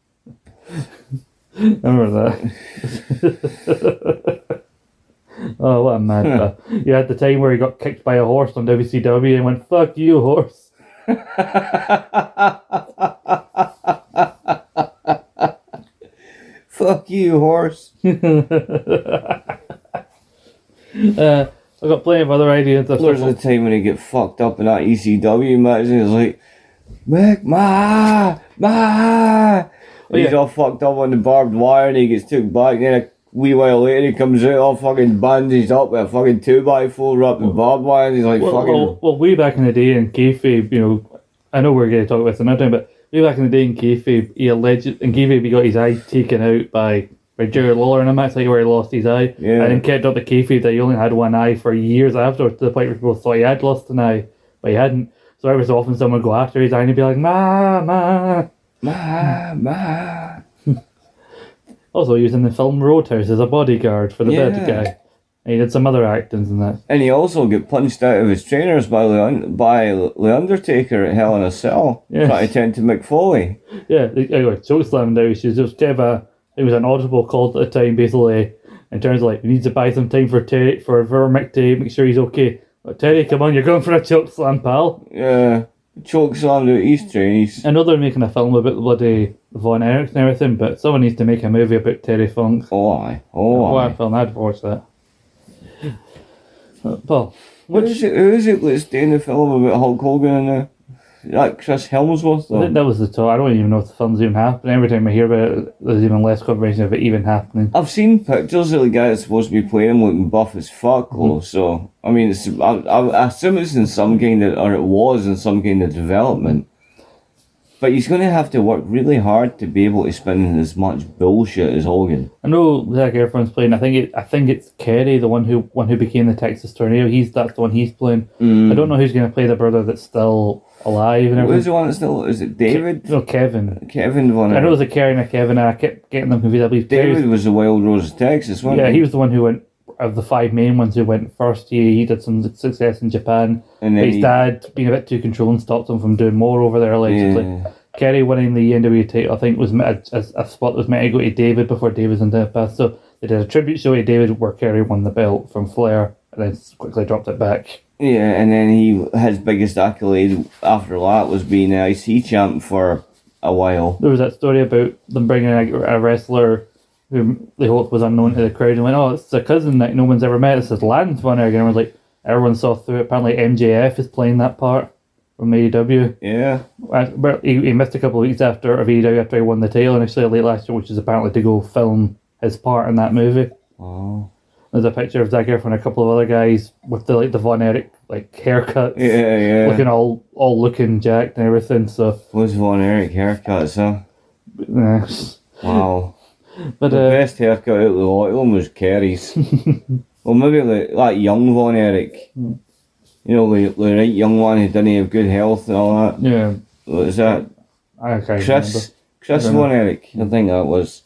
I remember that. Oh, what a mad guy. You had the time where he got kicked by a horse on W C W and went, fuck you, horse. Fuck you, horse. uh, I've got plenty of other ideas. There's the time when he get fucked up in that E C W match and he's like, Mick, ma, ma. And Oh, he's yeah. all fucked up on the barbed wire and he gets took back. And then a wee while later he comes out all fucking bandaged up with a fucking two by four wrapped in barbed wire, and he's like Well, fucking. well, well, way back in the day in kayfabe, you know, I know we're going to talk about this another time, but way back in the day in kayfabe, he alleged in kayfabe he got his eye taken out by by Jerry Lawler in a match, like where he lost his eye, Yeah. and then kept up the kayfabe that he only had one eye for years afterwards, to the point where people thought he had lost an eye, but he hadn't. So every so often someone would go after his eye and he'd be like, "Ma, ma." Ma, ma. Also, he was in the film Roadhouse as a bodyguard for the Yeah. bad guy. And he did some other actings in that. And he also got punched out of his trainers by the by the Undertaker at Hell in a Cell, Yeah. trying to tend to Mick Foley. Yeah, the- anyway, chokeslam now. She was kind of a, it was an audible call at the time, basically, in terms of like, we need to buy some time for Terry, for, for Mick to make sure he's okay. Like, Terry, come on, you're going for a chokeslam, pal. Yeah, choke slammed out his trainees. I know they're making a film about the bloody Von Erichs and everything, but someone needs to make a movie about Terry Funk. Oh aye, oh What a aye. film, I'd watch that. Uh, Paul, Who which, is it? Who is it that's doing the film about Hulk Hogan and uh, that Chris Hemsworth? I think Though? that was the talk. I don't even know if the film's even happening. Every time I hear about it, there's even less confirmation of it even happening. I've seen pictures of the guy that's supposed to be playing him looking buff as fuck. Mm-hmm. Though, so I mean, it's, I, I, I assume it's in some kind of, or it was in some kind of development. But he's going to have to work really hard to be able to spin as much bullshit as Hogan. I know Zac Efron's playing. I think it. I think it's Kerry, the one who one who became the Texas Tornado. He's that's the one he's playing. Mm. I don't know who's going to play the brother that's still alive and Who's everything. the one that's still? Is it David? No, Kevin. Kevin Von. I know it was a Kerry and a Kevin, and I kept getting them confused. I believe Kerry David was- was the Wild Rose of Texas, wasn't yeah, he? he was the one who went of the five main ones who went first. He he did some success in Japan. And But then his he- dad being a bit too controlling stopped him from doing more over there allegedly. Yeah. Kerry winning the N W A title, I think, was meant- a, a spot that was meant to go to David before David was in the past. So they did a tribute show to David where Kerry won the belt from Flair and then quickly dropped it back. Yeah, and then he his biggest accolade after that was being the I C champ for a while. There was that story about them bringing a, a wrestler who they hoped was unknown to the crowd and went, "Oh, it's a cousin that no one's ever met. This is Lance Von Erich." And everyone's like, everyone saw through it. Apparently, M J F is playing that part from A E W. Yeah. Uh, But he, he missed a couple of weeks after of A E W after he won the title initially late last year, which is apparently to go film his part in that movie. Oh. There's a picture of Zac Efron and a couple of other guys with the like the Von Erich like haircuts, Yeah, yeah. looking all all looking jacked and everything. So, Was Von Erich haircuts, huh? uh, Wow. but The uh, best haircut out of the lot of them was Kerry's. Well, maybe like that young Von Erich. You know, the, the right young one who didn't have good health and all that. yeah, What was that? I can't Chris? Chris I don't know. Von Erich. I think that was.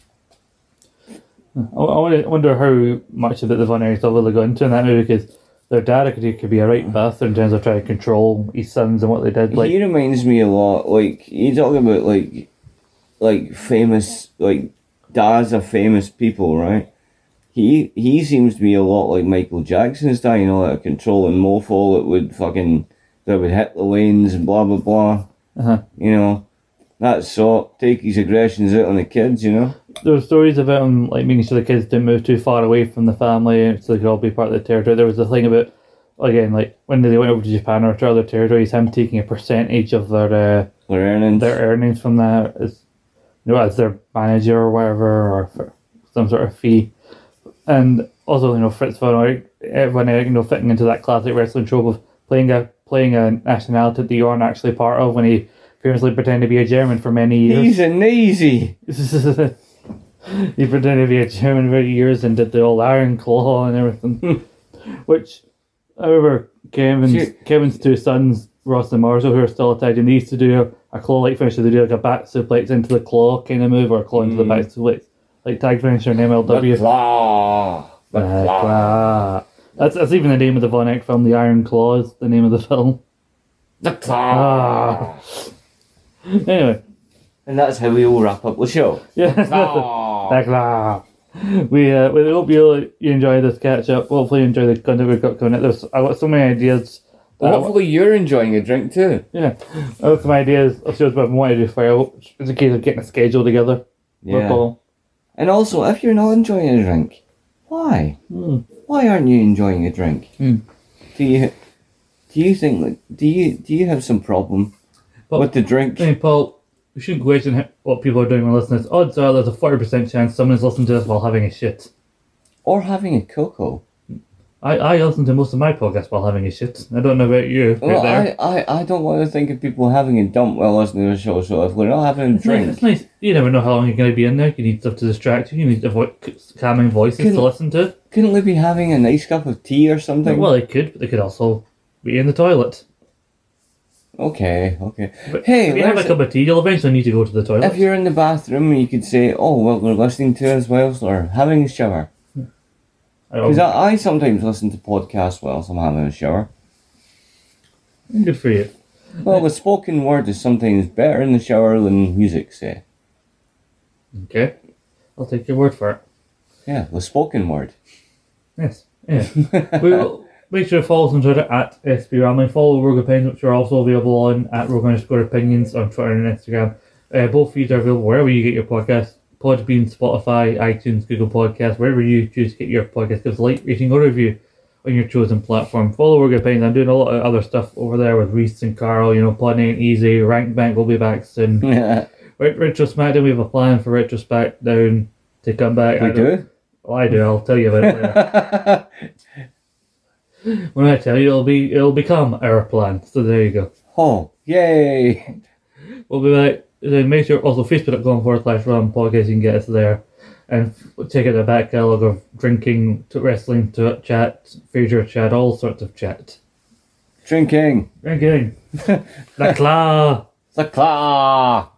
remember. I, I wonder- wonder how much of it the Von Erichs have really got into in that movie because their dad could, could be a right bastard in terms of trying to control his sons and what they did. Like, He reminds me a lot, like, you talk about, like, like famous, like, dads of famous people, right? He he seems to be a lot like Michael Jackson's dad, you know, that controlling mofo that would fucking, that would hit the lanes and blah, blah, blah. uh-huh. You know, that sort, take his aggressions out on the kids, you know? There were stories about him like making sure the kids didn't move too far away from the family so they could all be part of the territory. There was a thing about, again, like when they went over to Japan or to other territories, him taking a percentage of their uh, Their earnings. their earnings from that as, you know, as their manager or whatever, or for some sort of fee. And also, you know, Fritz von Erich, eh, von Erich, you know, fitting into that classic wrestling trope of playing a playing a nationality that you aren't actually part of when he famously pretended to be a German for many years. He's a nazi. He pretended to be a German for years and did the old Iron Claw and everything. Which, I remember Kevin's, See- Kevin's two sons, Ross and Marzo, who are still attached, they used to do a, a claw-like finisher. They do like a back suplex into the claw kind of move, or a claw into the back suplex. Like tag finisher in M L W. The claw. The Uh, claw. claw. That's, that's even the name of the Von Erich film, The Iron Claw is the name of the film. The claw. Anyway, And that's how we all wrap up the show. yeah. Claw. Back lah. We uh, we hope you you enjoy this catch up. Hopefully, you enjoy the content we've got coming out. There's I got so many ideas. Well, Uh, hopefully you're enjoying a drink too. yeah, I got some ideas of shows I've wanted to do for you. It's a case of getting a schedule together. With Yeah. Paul. And also, if you're not enjoying a drink, why? Hmm. Why aren't you enjoying a drink? Hmm. Do you do you think like do you do you have some problem But- with the drink? Hey, Paul, we shouldn't question what people are doing when listening. Odds are there's a forty percent chance someone is listening to this while having a shit. Or having a cocoa. I, I listen to most of my podcasts while having a shit. I don't know about you. Well, out there. I, I, I don't want to think of people having a dump while listening to the show, so if we're not having a It's nice, drink... it's nice. You never know how long you're going to be in there. You need stuff to distract you. You need avo- calming voices Couldn't- to listen to. Couldn't we be having a nice cup of tea or something? Well, they could, but they could also be in the toilet. Okay, okay. But Hey, if you have a let's- cup of tea, you'll eventually need to go to the toilet. If you're in the bathroom, you could say, oh, well, we're listening to us whilst we're having a shower. I don't Because know. I, I sometimes listen to podcasts whilst I'm having a shower. Good for you. Well, the spoken word is sometimes better in the shower than music, say. Okay. I'll take your word for it. Yeah, the spoken word. Yes. Yeah. We'll make sure to follow us on Twitter at S B Ramling. Follow Rogue Opinions, which are also available on at Rogue underscore Opinions on Twitter and Instagram. Uh, both feeds are available wherever you get your podcast. Podbean, Spotify, iTunes, Google Podcasts, wherever you choose to get your podcast. Give us a like, rating, or review on your chosen platform. Follow Rogue Opinions. I'm doing a lot of other stuff over there with Reese and Carl. You know, Podney and Easy. Rank Bank will be back soon. Yeah. Ret- Retro Smackdown, we have a plan for Retro Smackdown to come back. We I don't- do? Well, I do. I'll tell you about it later. When I tell you, it'll be it'll become our plan. So there you go. Oh, yay! We'll be back. Then make sure also facebook.com forward slash Ram Podcast. You can get us there, and check out the back catalogue of drinking, to wrestling, to chat, Frasier chat, all sorts of chat. Drinking. Drinking. La claw. The claw.